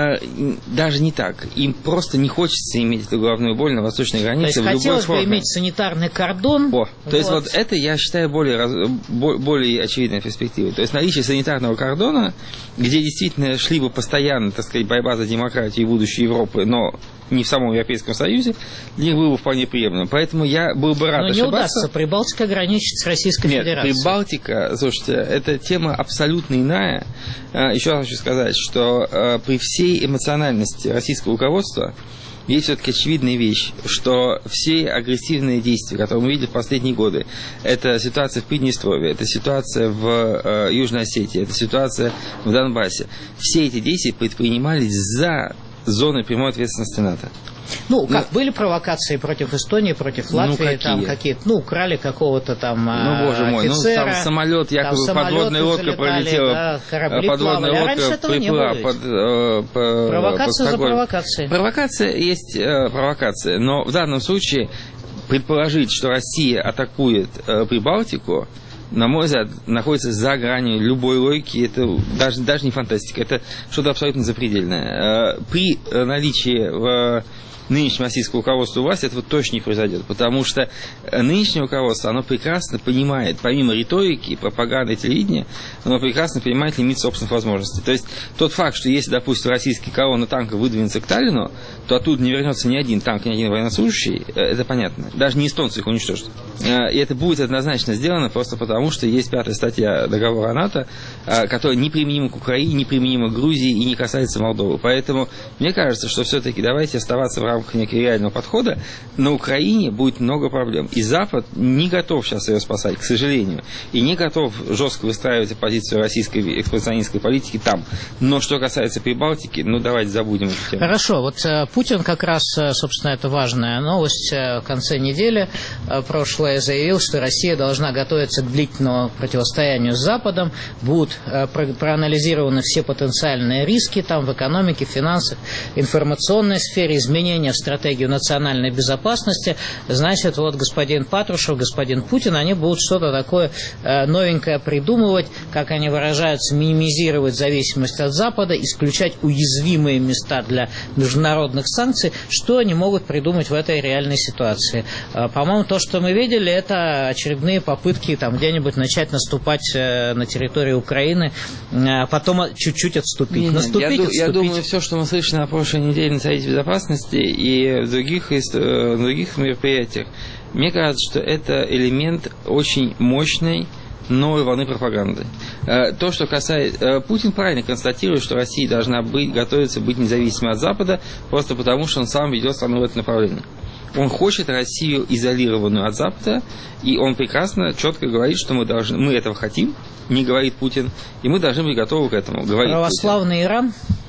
Даже не так. Им просто не хочется иметь эту головную боль на восточной границе. То есть в любой хотелось форме. бы иметь санитарный кордон. О, вот. То есть вот это, я считаю, более, более очевидной перспективой. То есть наличие санитарного кордона, где действительно шли бы постоянно, так сказать, борьба за демократию и будущее Европы, но не в самом Европейском Союзе, для них было бы вполне приемлемо. Поэтому я был бы рад Но ошибаться. не удастся Прибалтика граничить с Российской Нет, Федерацией. Прибалтика, слушайте, это тема абсолютно иная. Еще раз хочу сказать, что при всей эмоциональности российского руководства есть все-таки очевидная вещь, что все агрессивные действия, которые мы видели в последние годы, это ситуация в Приднестровье, это ситуация в э, Южной Осетии, это ситуация в Донбассе. Все эти действия предпринимались за зоной прямой ответственности НАТО. Ну, как, ну, были провокации против Эстонии, против Латвии, ну, какие? там какие-то, ну, украли какого-то там ну, боже мой, офицера. Ну, там самолет, якобы там подводная лодка пролетела, да, корабли подводная плавали. лодка А приплыла под, э, по, провокация под за провокацией. Провокация есть э, провокация, но в данном случае предположить, что Россия атакует э, Прибалтику, на мой взгляд, находится за гранью любой логики. Это даже, даже не фантастика, это что-то абсолютно запредельное. При наличии в нынешнем российском руководстве власти этого точно не произойдет, потому что нынешнее руководство, оно прекрасно понимает, помимо риторики, пропаганды, телевидения, оно прекрасно понимает лимит собственных возможностей. То есть тот факт, что если, допустим, российские колонны танков выдвинутся к Таллину, то оттуда не вернется ни один танк, ни один военнослужащий, это понятно. Даже не эстонцы их уничтожат. И это будет однозначно сделано просто потому, что есть пятая статья договора НАТО, которая неприменима к Украине, неприменима к Грузии и не касается Молдовы. Поэтому мне кажется, что все-таки давайте оставаться в рамках некого реального подхода. На Украине будет много проблем. И Запад не готов сейчас ее спасать, к сожалению. И не готов жестко выстраивать оппозицию российской экспансионистской политики там. Но что касается Прибалтики, ну давайте забудем эту тему. Хорошо, вот Путин как раз, собственно, это важная новость, в конце недели прошлое заявил, что Россия должна готовиться к длительному противостоянию с Западом. Будут проанализированы все потенциальные риски там в экономике, финансах, информационной сфере, изменения в стратегию национальной безопасности. Значит, вот господин Патрушев, господин Путин, они будут что-то такое новенькое придумывать, как они выражаются, минимизировать зависимость от Запада, исключать уязвимые места для международных санкций. Что они могут придумать в этой реальной ситуации? По-моему, то, что мы видели, это очередные попытки там где-нибудь начать наступать на территорию Украины, а потом чуть-чуть отступить. Нет, Наступить, я, отступить. я думаю, все, что мы слышали на прошлой неделе на Совете Безопасности и в других, в других мероприятиях, мне кажется, что это элемент очень мощной новой волны пропаганды. То, что касается... Путин правильно констатирует, что Россия должна быть, готовиться быть независимой от Запада, просто потому, что он сам ведет страну в это направление. Он хочет Россию изолированную от Запада, и он прекрасно, четко говорит, что мы, должны, мы этого хотим, не говорит Путин, и мы должны быть готовы к этому. Православный Иран?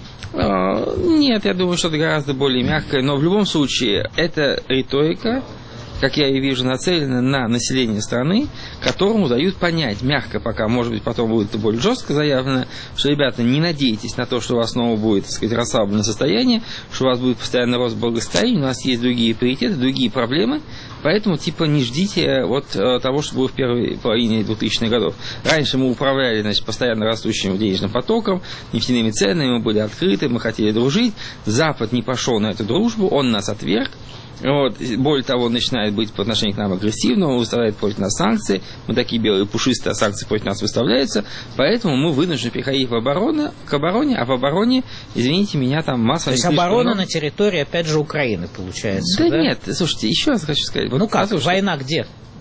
Нет, я думаю, что это гораздо более мягкое, но в любом случае, эта риторика, как я и вижу, нацелена на население страны, которому дают понять, мягко пока, может быть, потом будет это более жестко заявлено, что, ребята, не надейтесь на то, что у вас снова будет, так сказать, расслабленное состояние, что у вас будет постоянный рост благосостояния, у нас есть другие приоритеты, другие проблемы, поэтому, типа, не ждите вот того, что было в первой половине двухтысячных годов. Раньше мы управляли, значит, постоянно растущим денежным потоком, нефтяными ценами, мы были открыты, мы хотели дружить, Запад не пошел на эту дружбу, он нас отверг. Вот. Более того, он начинает быть по отношению к нам агрессивным, он выставляет против нас санкции, мы такие белые пушистые, а санкции против нас выставляются, поэтому мы вынуждены переходить в оборону, к обороне, а в обороне, извините меня, там масса... То есть оборона много... на территории, опять же, Украины, получается, да? Да нет, слушайте, еще раз хочу сказать. Вот, ну как, послушайте. война где?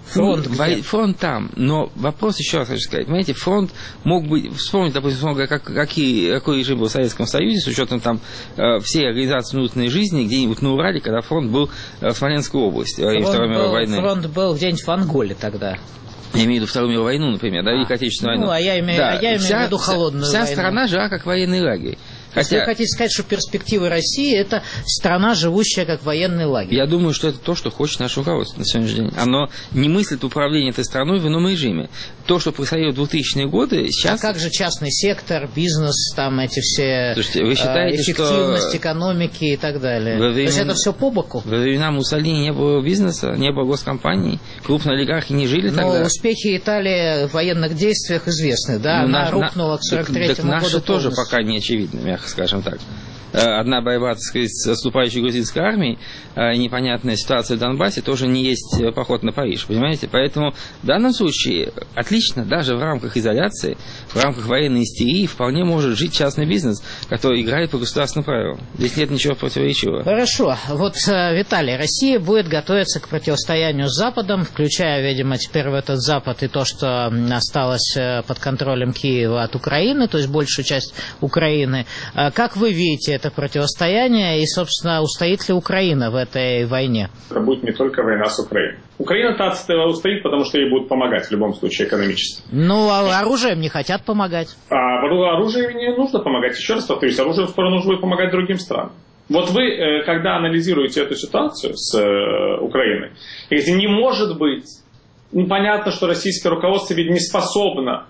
Фронт, ну, фронт там, но вопрос еще раз хочу сказать. Понимаете, фронт мог быть, вспомнить, допустим, как, какие, какой режим был в Советском Союзе, с учетом там э, всей организации внутренней жизни, где-нибудь на Урале, когда фронт был э, в Смоленской области во время Второй мировой войны. Фронт был где-нибудь в Анголе тогда. Я имею в виду Вторую мировую войну, например, да, Великую Отечественную войну. Ну, а я имею, да, а я имею вся, в виду холодную вся войну. Вся страна жила как военный лагерь. Хотя... Вы хотите сказать, что перспективы России – это страна, живущая как военный лагерь? Я думаю, что это то, что хочет наше руководство на сегодняшний день. Оно не мыслит управление этой страной в ином режиме. То, что происходило в двухтысячные годы, сейчас... А как же частный сектор, бизнес, там эти все... Слушайте, вы считаете, эффективность что... экономики и так далее? Времен... То есть это все по боку? Во времена Муссолини не было бизнеса, не было госкомпаний, крупные олигархи не жили Но тогда. Но успехи Италии в военных действиях известны, да? Ну, Она наш, рухнула к сорок третьему году. Наши тоже полностью. пока не очевидны, мягко скажем так. Одна борьба, так сказать, с отступающей грузинской армией, непонятная ситуация в Донбассе тоже не есть поход на Париж, понимаете? Поэтому в данном случае отлично, даже в рамках изоляции, в рамках военной истерии вполне может жить частный бизнес, который играет по государственным правилам. Здесь нет ничего противоречивого. Хорошо. Вот, Виталий, Россия будет готовиться к противостоянию с Западом, включая, видимо, теперь в этот Запад и то, что осталось под контролем Киева от Украины, то есть большую часть Украины. Как вы видите это противостояние и, собственно, устоит ли Украина в этой войне? Это будет не только война с Украиной. Украина-то устоит, потому что ей будут помогать в любом случае экономически. Ну, а оружием не хотят помогать. А оружием не нужно помогать. Еще раз повторюсь, оружием скоро нужно будет помогать другим странам. Вот вы, когда анализируете эту ситуацию с Украиной, если не может быть, непонятно, что российское руководство ведь не способно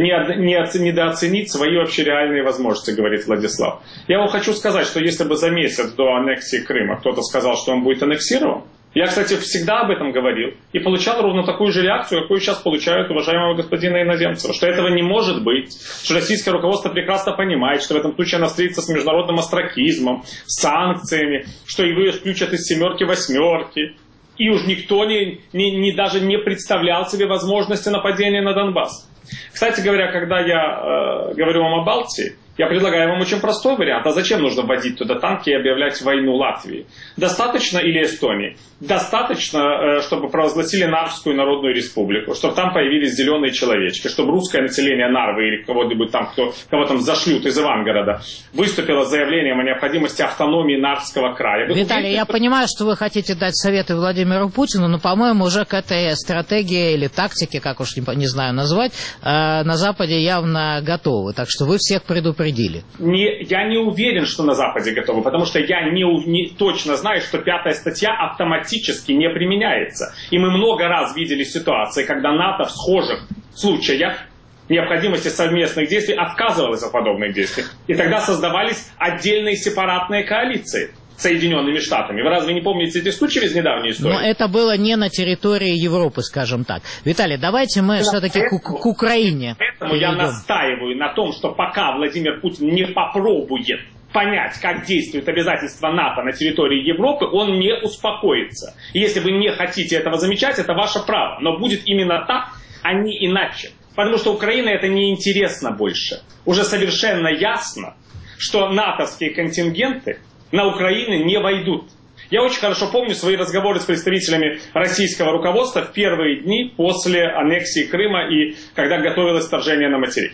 недооценить свои вообще реальные возможности, говорит Владислав. Я вам хочу сказать, что если бы за месяц до аннексии Крыма кто-то сказал, что он будет аннексирован, я, кстати, всегда об этом говорил и получал ровно такую же реакцию, какую сейчас получают уважаемого господина Иноземцева, что этого не может быть, что российское руководство прекрасно понимает, что в этом случае оно встретится с международным остракизмом, санкциями, что его исключат из семерки-восьмерки. И уж никто не, не, не, даже не представлял себе возможности нападения на Донбасс. Кстати говоря, когда я э, говорю вам о Балтии, я предлагаю вам очень простой вариант. А зачем нужно вводить туда танки и объявлять войну Латвии? Достаточно, или Эстонии? Достаточно, чтобы провозгласили Нарвскую Народную Республику, чтобы там появились зеленые человечки, чтобы русское население Нарвы или кого-нибудь там, кто, кого там зашлют из Ивангорода, выступило с заявлением о необходимости автономии Нарвского края. Вы Виталий, увидите, я что... понимаю, что вы хотите дать советы Владимиру Путину, но, по-моему, уже к этой стратегии или тактике, как уж не, не знаю назвать, э, на Западе явно готовы. Так что вы всех предупредили. Не, я не уверен, что на Западе готовы, потому что я не, не точно знаю, что пятая статья автоматически не применяется. И мы много раз видели ситуации, когда НАТО в схожих случаях необходимости совместных действий отказывалось от подобных действий. И тогда создавались отдельные сепаратные коалиции с Соединенными Штатами. Вы разве не помните эти случаи из недавней истории? Но это было не на территории Европы, скажем так. Виталий, давайте мы все-таки к, к Украине Поэтому перейдем. Я настаиваю на том, что пока Владимир Путин не попробует понять, как действуют обязательства НАТО на территории Европы, он не успокоится. И если вы не хотите этого замечать, это ваше право. Но будет именно так, а не иначе. Потому что Украина это не интересно больше. Уже совершенно ясно, что натовские контингенты на Украину не войдут. Я очень хорошо помню свои разговоры с представителями российского руководства в первые дни после аннексии Крыма и когда готовилось вторжение на материк.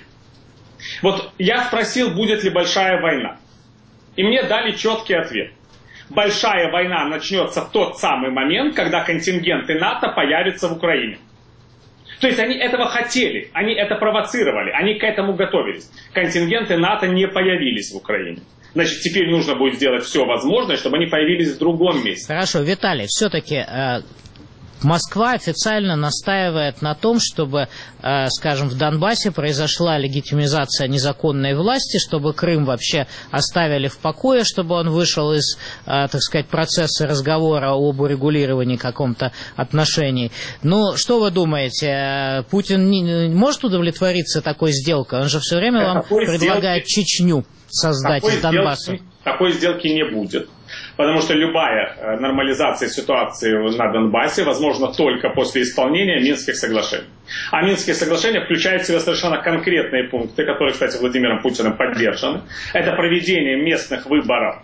Вот я спросил, будет ли большая война. И мне дали четкий ответ. Большая война начнется в тот самый момент, когда контингенты НАТО появятся в Украине. То есть они этого хотели, они это провоцировали, они к этому готовились. Контингенты НАТО не появились в Украине. Значит, теперь нужно будет сделать все возможное, чтобы они появились в другом месте. Хорошо, Виталий, все-таки э, Москва официально настаивает на том, чтобы, э, скажем, в Донбассе произошла легитимизация незаконной власти, чтобы Крым вообще оставили в покое, чтобы он вышел из, э, так сказать, процесса разговора об урегулировании каком-то отношений. Ну, что вы думаете, Путин не, может удовлетвориться такой сделкой? Он же все время вам такой предлагает сделки... Чечню создать такой из Донбасса. Сделки, такой сделки не будет. Потому что любая нормализация ситуации на Донбассе возможна только после исполнения Минских соглашений. А Минские соглашения включают в себя совершенно конкретные пункты, которые, кстати, Владимиром Путиным поддержаны. Это проведение местных выборов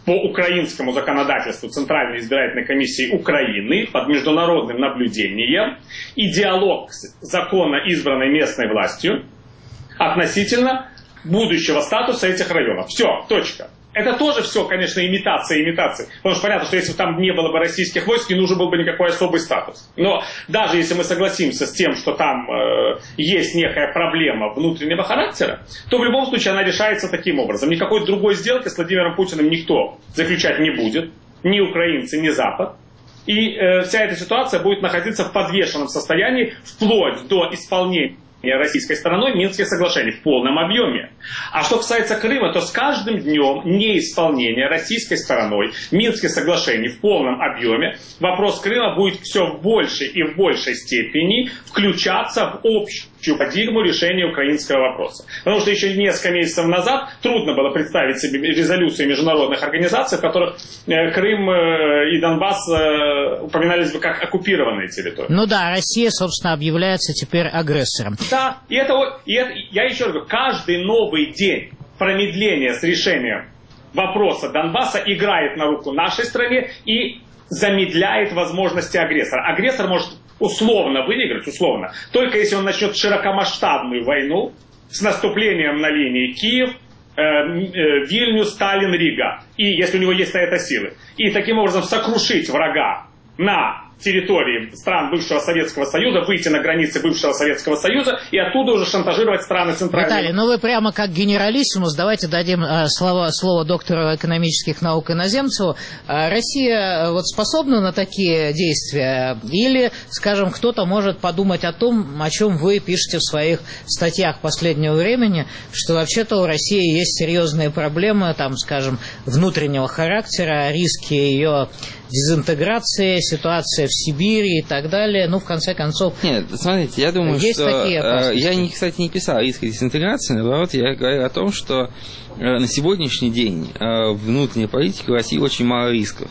по украинскому законодательству Центральной избирательной комиссии Украины под международным наблюдением и диалог с законно избранной местной властью относительно будущего статуса этих районов. Все, точка. Это тоже все, конечно, имитация имитации. Потому что понятно, что если бы там не было бы российских войск, не нужен был бы никакой особый статус. Но даже если мы согласимся с тем, что там э, есть некая проблема внутреннего характера, то в любом случае она решается таким образом. Никакой другой сделки с Владимиром Путиным никто заключать не будет. Ни украинцы, ни Запад. И э, вся эта ситуация будет находиться в подвешенном состоянии вплоть до исполнения российской стороной Минских соглашений в полном объеме. А что касается Крыма, то с каждым днем неисполнения российской стороной Минских соглашений в полном объеме вопрос Крыма будет все в большей и в большей степени включаться в общую парадигму решения украинского вопроса. Потому что еще несколько месяцев назад трудно было представить себе резолюции международных организаций, в которых Крым и Донбасс упоминались бы как оккупированные территории. Ну да, Россия, собственно, объявляется теперь агрессором. Да, и это, и это, я еще раз говорю, каждый новый день промедления с решением вопроса Донбасса играет на руку нашей стране и замедляет возможности агрессора. Агрессор может условно выиграть, условно, только если он начнет широкомасштабную войну с наступлением на линии Киев, э, э, Вильнюс, Сталин, Рига, и если у него есть на это силы. И таким образом сокрушить врага на территории стран бывшего Советского Союза, выйти на границы бывшего Советского Союза и оттуда уже шантажировать страны Центральной. Виталий, ну вы прямо как генералиссимус, давайте дадим э, слово, слово доктору экономических наук Иноземцеву. Э, Россия вот способна на такие действия? Или, скажем, кто-то может подумать о том, о чем вы пишете в своих статьях последнего времени, что вообще-то у России есть серьезные проблемы, там, скажем, внутреннего характера, риски ее дезинтеграции, ситуация в Сибири и так далее. Ну, в конце концов... Нет, смотрите, я думаю, есть что... Такие я, не, кстати, не писал о риске дезинтеграции, наоборот, я говорю о том, что на сегодняшний день в внутренней политике в России очень мало рисков.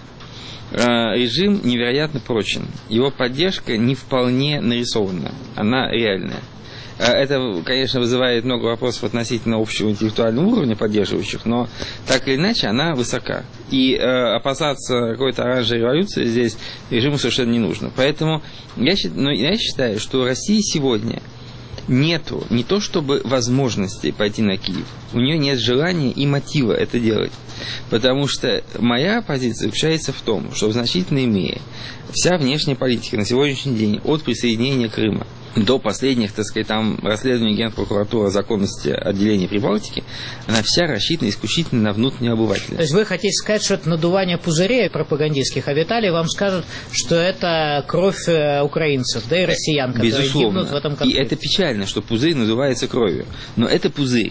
Режим невероятно прочен. Его поддержка не вполне нарисована. Она реальная. Это, конечно, вызывает много вопросов относительно общего интеллектуального уровня поддерживающих, но так или иначе она высока. И э, опасаться какой-то оранжевой революции здесь режиму совершенно не нужно. Поэтому я, ну, я считаю, что у России сегодня нету не то чтобы возможности пойти на Киев, у нее нет желания и мотива это делать. Потому что моя позиция заключается в том, что в значительной мере вся внешняя политика на сегодняшний день от присоединения Крыма до последних, так сказать, там расследований Генпрокуратуры о законности отделения Прибалтики, она вся рассчитана исключительно на внутреннего обывателя. То есть вы хотите сказать, что это надувание пузырей пропагандистских, а Виталий вам скажет, что это кровь украинцев, да и россиян, которые Безусловно. гибнут в этом конфликте. И это печально, что пузырь надувается кровью. Но это пузырь.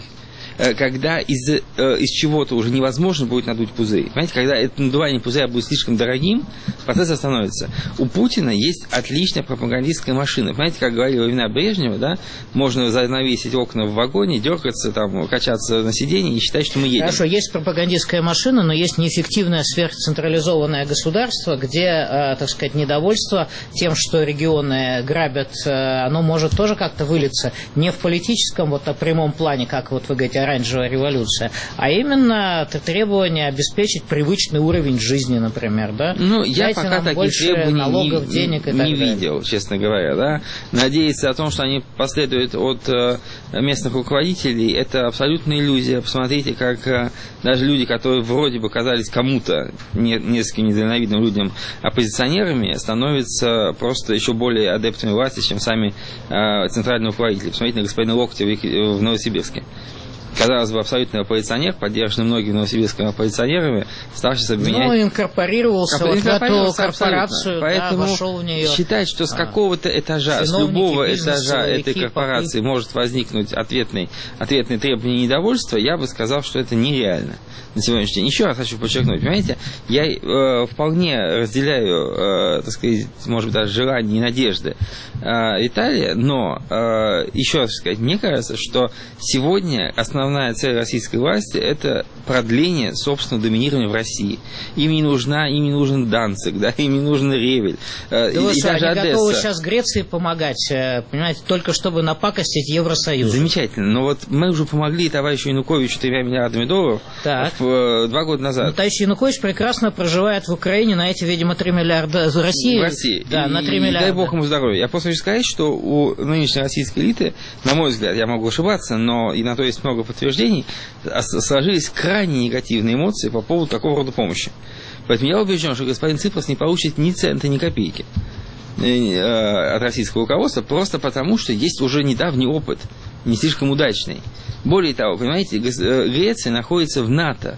Когда из, из чего-то уже невозможно будет надуть пузырь. Понимаете, когда это надувание пузыря будет слишком дорогим, процесс остановится. У Путина есть отличная пропагандистская машина. Понимаете, как говорили во времена Брежнева, да, можно занавесить окна в вагоне, дергаться, там, качаться на сиденье и считать, что мы едем. Хорошо, есть пропагандистская машина, но есть неэффективное сверхцентрализованное государство, где, так сказать, недовольство тем, что регионы грабят, оно может тоже как-то вылиться не в политическом, вот, а прямом плане, как вот вы говорите, оранжевая революция, а именно требование обеспечить привычный уровень жизни, например, да? Ну, я Дайте пока таких требований налогов, не, денег и не так видел, далее. Честно говоря, да. Надеяться о том, что они последуют от э, местных руководителей, это абсолютная иллюзия. Посмотрите, как э, даже люди, которые вроде бы казались кому-то, не, нескольким недальновидным людям, оппозиционерами, становятся просто еще более адептами власти, чем сами э, центральные руководители. Посмотрите на господина Локтева в Новосибирске. Казалось бы, абсолютный оппозиционер, поддержанный многими новосибирскими оппозиционерами, старшийся обвинять... Ну, инкорпорировался вот в эту корпорацию, поэтому да, вошел в нее. Считать, что с какого-то этажа, с любого этажа этой корпорации может возникнуть ответный, ответное требование недовольства, я бы сказал, что это нереально на сегодняшний день. Еще раз хочу подчеркнуть, понимаете, я э, вполне разделяю, э, так сказать, может быть, даже желания и надежды э, Виталия, но, э, еще раз сказать, мне кажется, что сегодня основной основная цель российской власти – это продление собственного доминирования в России. Им не нужна, им не нужен Данциг, да, им не нужен Ревель, да и, вы и что, даже они Одесса. готовы сейчас Греции помогать, понимаете, только чтобы напакостить Евросоюзу. Замечательно. Но вот мы уже помогли товарищу Януковичу тремя миллиардами долларов в, два года назад. Ну, товарищ Янукович прекрасно проживает в Украине на эти, видимо, три миллиарда в России. В России. Да, и, на три миллиарда. Дай бог ему здоровья. Я просто хочу сказать, что у нынешней российской элиты, на мой взгляд, я могу ошибаться, но и на то есть много подтверждений, сложились крайне негативные эмоции по поводу такого рода помощи. Поэтому я убежден, что господин Ципрос не получит ни цента, ни копейки от российского руководства, просто потому, что есть уже недавний опыт, не слишком удачный. Более того, понимаете, Греция находится в НАТО,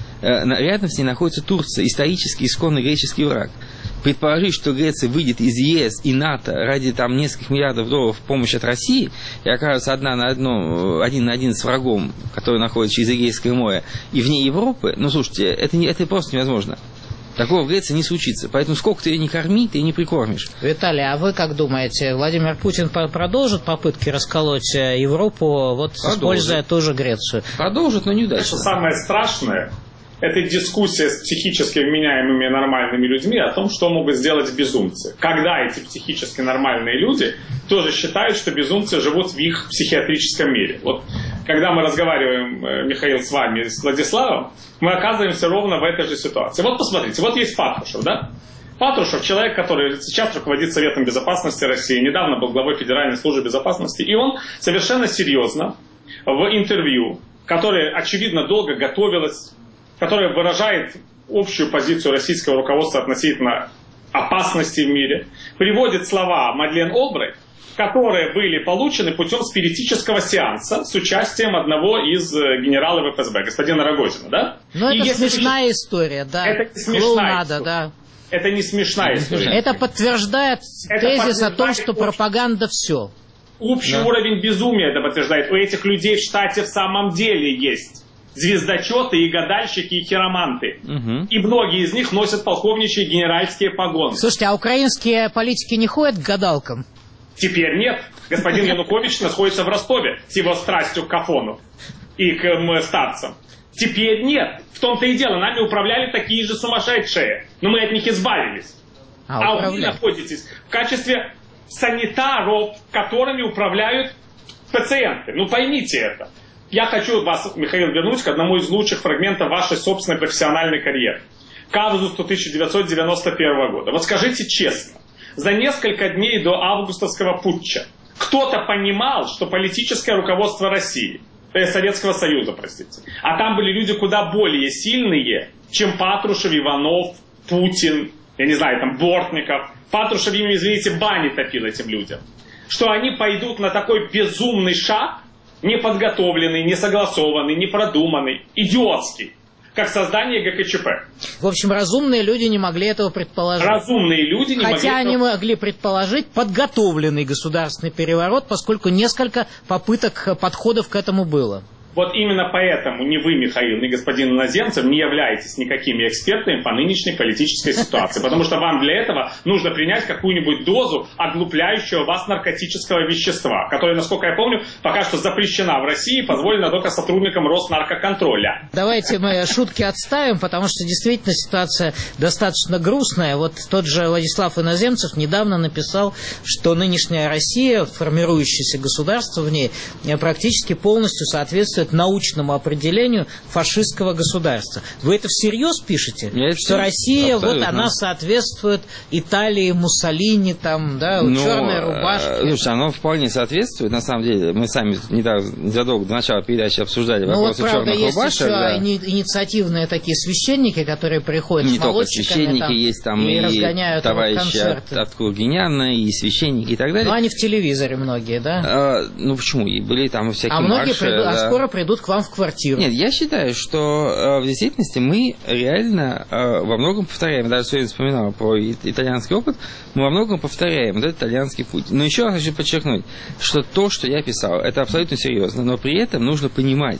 рядом с ней находится Турция, исторически исконный греческий враг. Предположить, что Греция выйдет из ЕС и НАТО ради там нескольких миллиардов долларов помощи от России и окажется одна на одно, один на один с врагом, который находится через Эгейское море и вне Европы, ну слушайте, это, не, это просто невозможно. Такого в Греции не случится. Поэтому сколько ты ее не корми, ты ее не прикормишь. Виталий, а вы как думаете, Владимир Путин продолжит попытки расколоть Европу, вот продолжит. Используя ту же Грецию? Продолжит, но неудачно. Что самое страшное, это дискуссия с психически вменяемыми нормальными людьми о том, что могут сделать безумцы. Когда эти психически нормальные люди тоже считают, что безумцы живут в их психиатрическом мире. Вот когда мы разговариваем, Михаил, с вами, с Владиславом, мы оказываемся ровно в этой же ситуации. Вот посмотрите, вот есть Патрушев, да? Патрушев, человек, который сейчас руководит Советом Безопасности России, недавно был главой Федеральной службы безопасности, и он совершенно серьезно в интервью, которое, очевидно, долго готовилось, которая выражает общую позицию российского руководства относительно опасности в мире, приводит слова Мадлен Олбрайт, которые были получены путем спиритического сеанса с участием одного из генералов эф эс бэ, господина Рогозина, да? Ну, это смешная вы... история, да. Это не смешная история. Да. Это не смешная история. Это подтверждает это тезис подтверждает о том, что общий... пропаганда все. Общий да. уровень безумия это подтверждает. У этих людей в штате в самом деле есть звездочеты и гадальщики, и хироманты. Угу. И многие из них носят полковничьи генеральские погоны. Слушайте, а украинские политики не ходят к гадалкам? Теперь нет. Господин Янукович находится в Ростове с его страстью к Афону и к старцам. Теперь нет. В том-то и дело. Нами управляли такие же сумасшедшие. Но мы от них избавились. А, а вы находитесь в качестве санитаров, которыми управляют пациенты. Ну поймите это. Я хочу вас, Михаил, вернуть к одному из лучших фрагментов вашей собственной профессиональной карьеры. К августу тысяча девятьсот девяносто первого года. Вот скажите честно, за несколько дней до августовского путча кто-то понимал, что политическое руководство России, э, Советского Союза, простите, а там были люди куда более сильные, чем Патрушев, Иванов, Путин, я не знаю, там, Бортников. Патрушев, извините, бани топил этим людям. Что они пойдут на такой безумный шаг, неподготовленный, несогласованный, непродуманный, идиотский, как создание гэ ка че пэ. В общем, разумные люди не могли этого предположить. Разумные люди не Хотя могли... Хотя они могли предположить подготовленный государственный переворот, поскольку несколько попыток подходов к этому было. Вот именно поэтому ни вы, Михаил, ни господин Иноземцев не являетесь никакими экспертами по нынешней политической ситуации. Потому что вам для этого нужно принять какую-нибудь дозу оглупляющего вас наркотического вещества, которое, насколько я помню, пока что запрещена в России, позволена только сотрудникам Роснаркоконтроля. Давайте мы шутки отставим, потому что действительно ситуация достаточно грустная. Вот тот же Владислав Иноземцев недавно написал, что нынешняя Россия, формирующееся государство в ней, практически полностью соответствует научному определению фашистского государства. Вы это всерьез пишете? Я что Россия, абсолютно. Вот она соответствует Италии, Муссолини, там, да, ну, черной рубашке. Слушайте, оно вполне соответствует, на самом деле. Мы сами недавно, незадолго до начала передачи обсуждали ну, вопросы вот, правда, черных есть рубашек. Еще да. инициативные такие священники, которые приходят не с молодчиками. Не только священники, там, есть там и, и товарищи от, от Кургиняна, и священники, и так далее. Ну, они в телевизоре многие, да? А, ну, почему? И были там всякие а многие марши. Приду, да. А скоро придут к вам в квартиру. Нет, я считаю, что э, в действительности мы реально э, во многом повторяем, даже сегодня вспоминал про итальянский опыт, мы во многом повторяем вот этот итальянский путь. Но еще раз хочу подчеркнуть, что то, что я писал, это абсолютно серьезно, но при этом нужно понимать,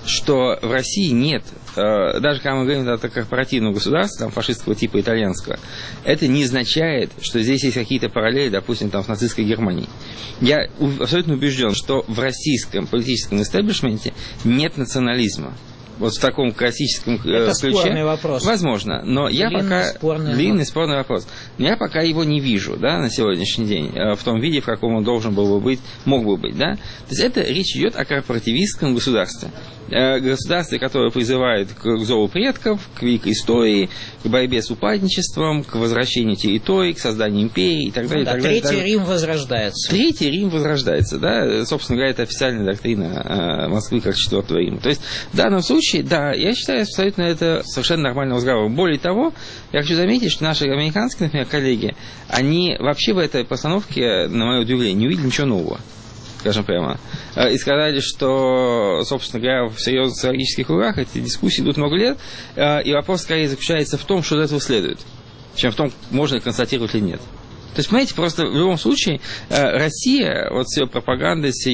что в России нет, э, даже когда мы говорим о корпоративном государстве, там, фашистского типа итальянского, это не означает, что здесь есть какие-то параллели, допустим, там, с нацистской Германией. Я абсолютно убежден, что в российском политическом истеблишменте нет национализма. Вот в таком классическом Это ключе. Спорный вопрос. Возможно, но я длинный, пока... Спорный длинный, вопрос. спорный вопрос. Но я пока его не вижу, да, на сегодняшний день, в том виде, в каком он должен был бы быть, мог бы быть, да. То есть это речь идет о корпоративистском государстве. Государстве, которое призывает к зову предков, к великой истории, к борьбе с упадничеством, к возвращению территорий, к созданию империи и так далее. Да, и так далее, Третий так Рим возрождается. Третий Рим возрождается, да, собственно говоря, это официальная доктрина Москвы как Четвертого Рима. То есть в данном случае, да, я считаю абсолютно это совершенно нормальный разговор. Более того, я хочу заметить, что наши американские, например, коллеги, они вообще в этой постановке, на мое удивление, не увидели ничего нового, скажем прямо. И сказали, что, собственно говоря, в серьезных социологических кругах эти дискуссии идут много лет, и вопрос скорее заключается в том, что из этого следует, чем в том, можно ли констатировать или нет. То есть, понимаете, просто в любом случае Россия, вот с ее пропагандой, с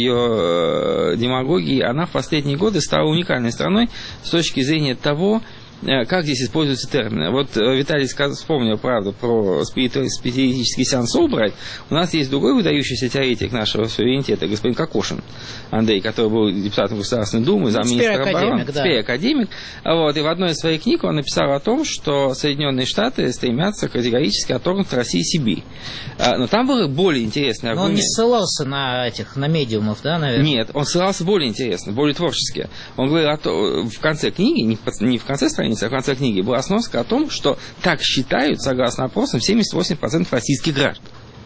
ее демагогией, она в последние годы стала уникальной страной с точки зрения того, как здесь используются термины. Вот Виталий вспомнил, правда, про спиритический сеанс Олбрайт. У нас есть другой выдающийся теоретик нашего суверенитета, господин Кокошин Андрей, который был депутатом Государственной Думы, замминистра обороны, спей-академик. Вот, и в одной из своих книг он написал о том, что Соединенные Штаты стремятся категорически отторгнуть России Сибирь. Но там был более интересный аргумент. Но он не ссылался на этих, на медиумов, да, наверное? Нет, он ссылался более интересно, более творчески. Он говорил о том, в конце книги, не в конце страницы, в конце книги была сноска о том, что так считают, согласно опросам, семьдесят восемь процентов российских граждан.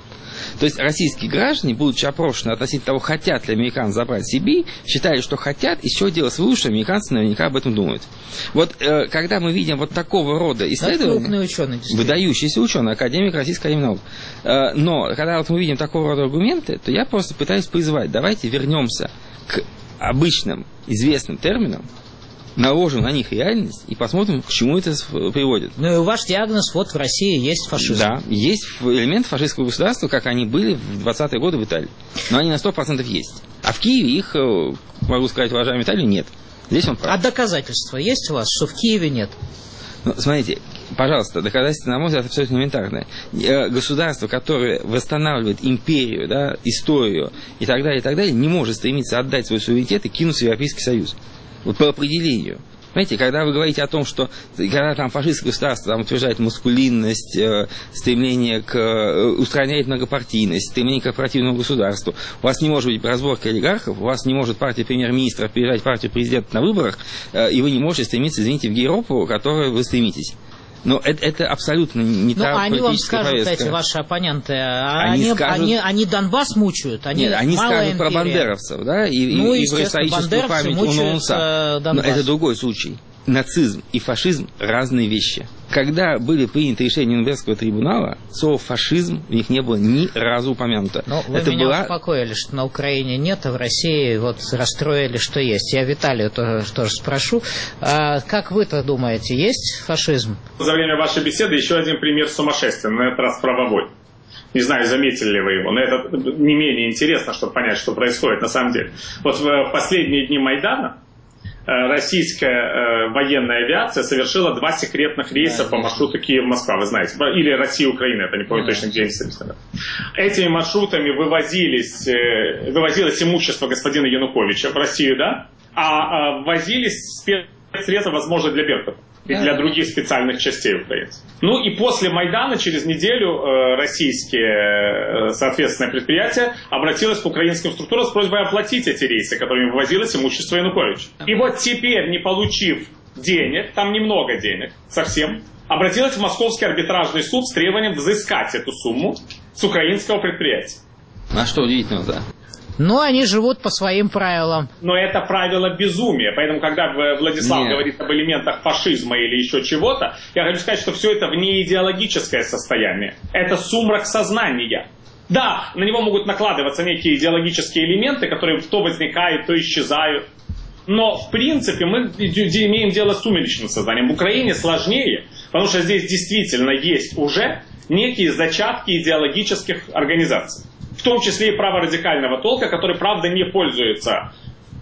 То есть российские граждане, будучи опрошены относительно того, хотят ли американцы забрать Сибирь, считали, что хотят, и что делать вывод, что американцы наверняка об этом думают. Вот э, когда мы видим вот такого рода исследования, ученый, выдающийся ученый, академик Российской академии наук, э, но когда вот мы видим такого рода аргументы, то я просто пытаюсь призвать, давайте вернемся к обычным известным терминам, наложим на них реальность и посмотрим, к чему это приводит. Ну и ваш диагноз, вот в России есть фашизм. Да, есть элемент фашистского государства, как они были в двадцатые годы в Италии. Но они на сто процентов есть. А в Киеве их, могу сказать, уважаемый Виталий, нет. Здесь он прав. А доказательства есть у вас, что в Киеве нет? Ну, смотрите, пожалуйста, доказательства, на мой взгляд, абсолютно элементарное. Государство, которое восстанавливает империю, да, историю и так далее, и так далее, не может стремиться отдать свой суверенитет и кинуться в Европейский Союз. Вот по определению. Понимаете, когда вы говорите о том, что когда там фашистское государство там, утверждает маскулинность, э, стремление к э, устранять многопартийность, стремление к корпоративному государству, у вас не может быть разборки олигархов, у вас не может партия премьер-министра пережать партию президента на выборах, э, и вы не можете стремиться, извините, в Европу, к которой вы стремитесь. Но это, это абсолютно не ну, та а они вам скажут, повестка. эти ваши оппоненты, они, они, скажут, они, они Донбасс мучают, они нет, они скажут империя. про бандеровцев, да, и, ну, и, и про историческую память у Ноунса. Но это другой случай. Нацизм и фашизм – разные вещи. Когда были приняты решения Нюрнбергского трибунала, слово «фашизм» в них не было ни разу упомянуто. Но вы это меня была... успокоили, что на Украине нет, а в России вот расстроили, что есть. Я Виталию тоже, тоже спрошу. А как вы-то думаете, есть фашизм? За время вашей беседы еще один пример сумасшествия, на этот раз правовой. Не знаю, заметили ли вы его, но это не менее интересно, чтобы понять, что происходит на самом деле. Вот в последние дни Майдана российская э, военная авиация совершила два секретных рейса да, по маршруту Киев-Москва, вы знаете, или Россия-Украина, это не помню да. точно, где они совершили. Этими маршрутами вывозились, э, вывозилось имущество господина Януковича в Россию, да, а э, ввозились спецсредства, возможно, для Беркута и для других специальных частей Украины. Ну и после Майдана, через неделю, э, российские, э, соответственное предприятие обратилось к украинским структурам с просьбой оплатить эти рейсы, которыми вывозилось имущество Януковича. И вот теперь, не получив денег, там немного денег, совсем, обратилась в Московский арбитражный суд с требованием взыскать эту сумму с украинского предприятия. А что удивительного, да? Но они живут по своим правилам. Но это правило безумия. Поэтому, когда Владислав Нет. говорит об элементах фашизма или еще чего-то, я хочу сказать, что все это вне идеологическое состояние. Это сумрак сознания. Да, на него могут накладываться некие идеологические элементы, которые то возникают, то исчезают. Но, в принципе, мы имеем дело с сумеречным сознанием. В Украине сложнее, потому что здесь действительно есть уже некие зачатки идеологических организаций. В том числе и праворадикального толка, который, правда, не пользуется э,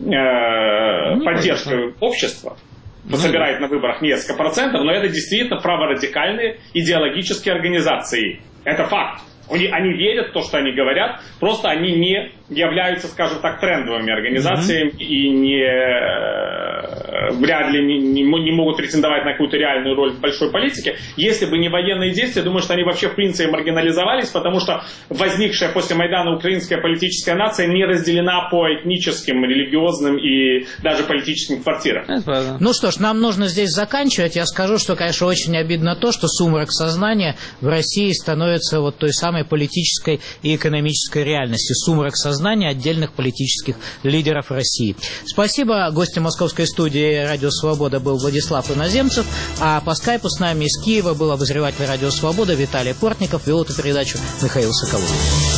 не поддержкой пользуется. общества. Ну, собирает на выборах несколько процентов, но это действительно праворадикальные идеологические организации. Это факт. Они, они верят в то, что они говорят, просто они не являются, скажем так, трендовыми организациями mm-hmm. и не, вряд ли не, не, не могут претендовать на какую-то реальную роль в большой политике. Если бы не военные действия, думаю, что они вообще в принципе маргинализовались, потому что возникшая после Майдана украинская политическая нация не разделена по этническим, религиозным и даже политическим квартирам. Ну что ж, нам нужно здесь заканчивать. Я скажу, что, конечно, очень обидно то, что сумрак сознания в России становится вот той самой политической и экономической реальности. Сумрак сознания отдельных политических лидеров России. Спасибо. Гостем московской студии «Радио Свобода» был Владислав Иноземцев, а по скайпу с нами из Киева был обозреватель «Радио Свобода» Виталий Портников, вел эту передачу Михаил Соколов.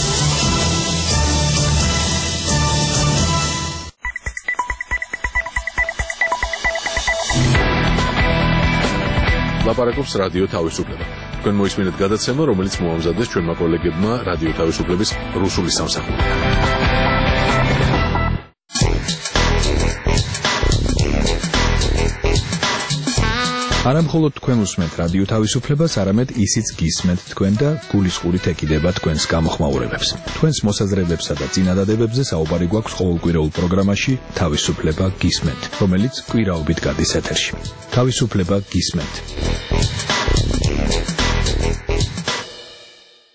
ლაპარაკობს რადიო თავისუფლება. თქვენ მოისმინეთ გადაცემა, რომელიც მოამზადეს ჩვენმა კოლეგებმა რადიო თავისუფლების რუსული სამსახური. არა მხოლოდ თქვენ უსმენთ რადიო თავისუფლებას, არამედ ისიც გისმენთ თქვენ და გულისყურით ეკიდება თქვენს გამოხმაურებებს. თქვენს მოსაზრებებსა და წინადადებებზე საუბარი გვაქვს ყოველკვირეულ პროგრამაში თავისუფლება გისმენთ, რომელიც კვირაობით გადის ეთერში. თავისუფლება გისმენთ.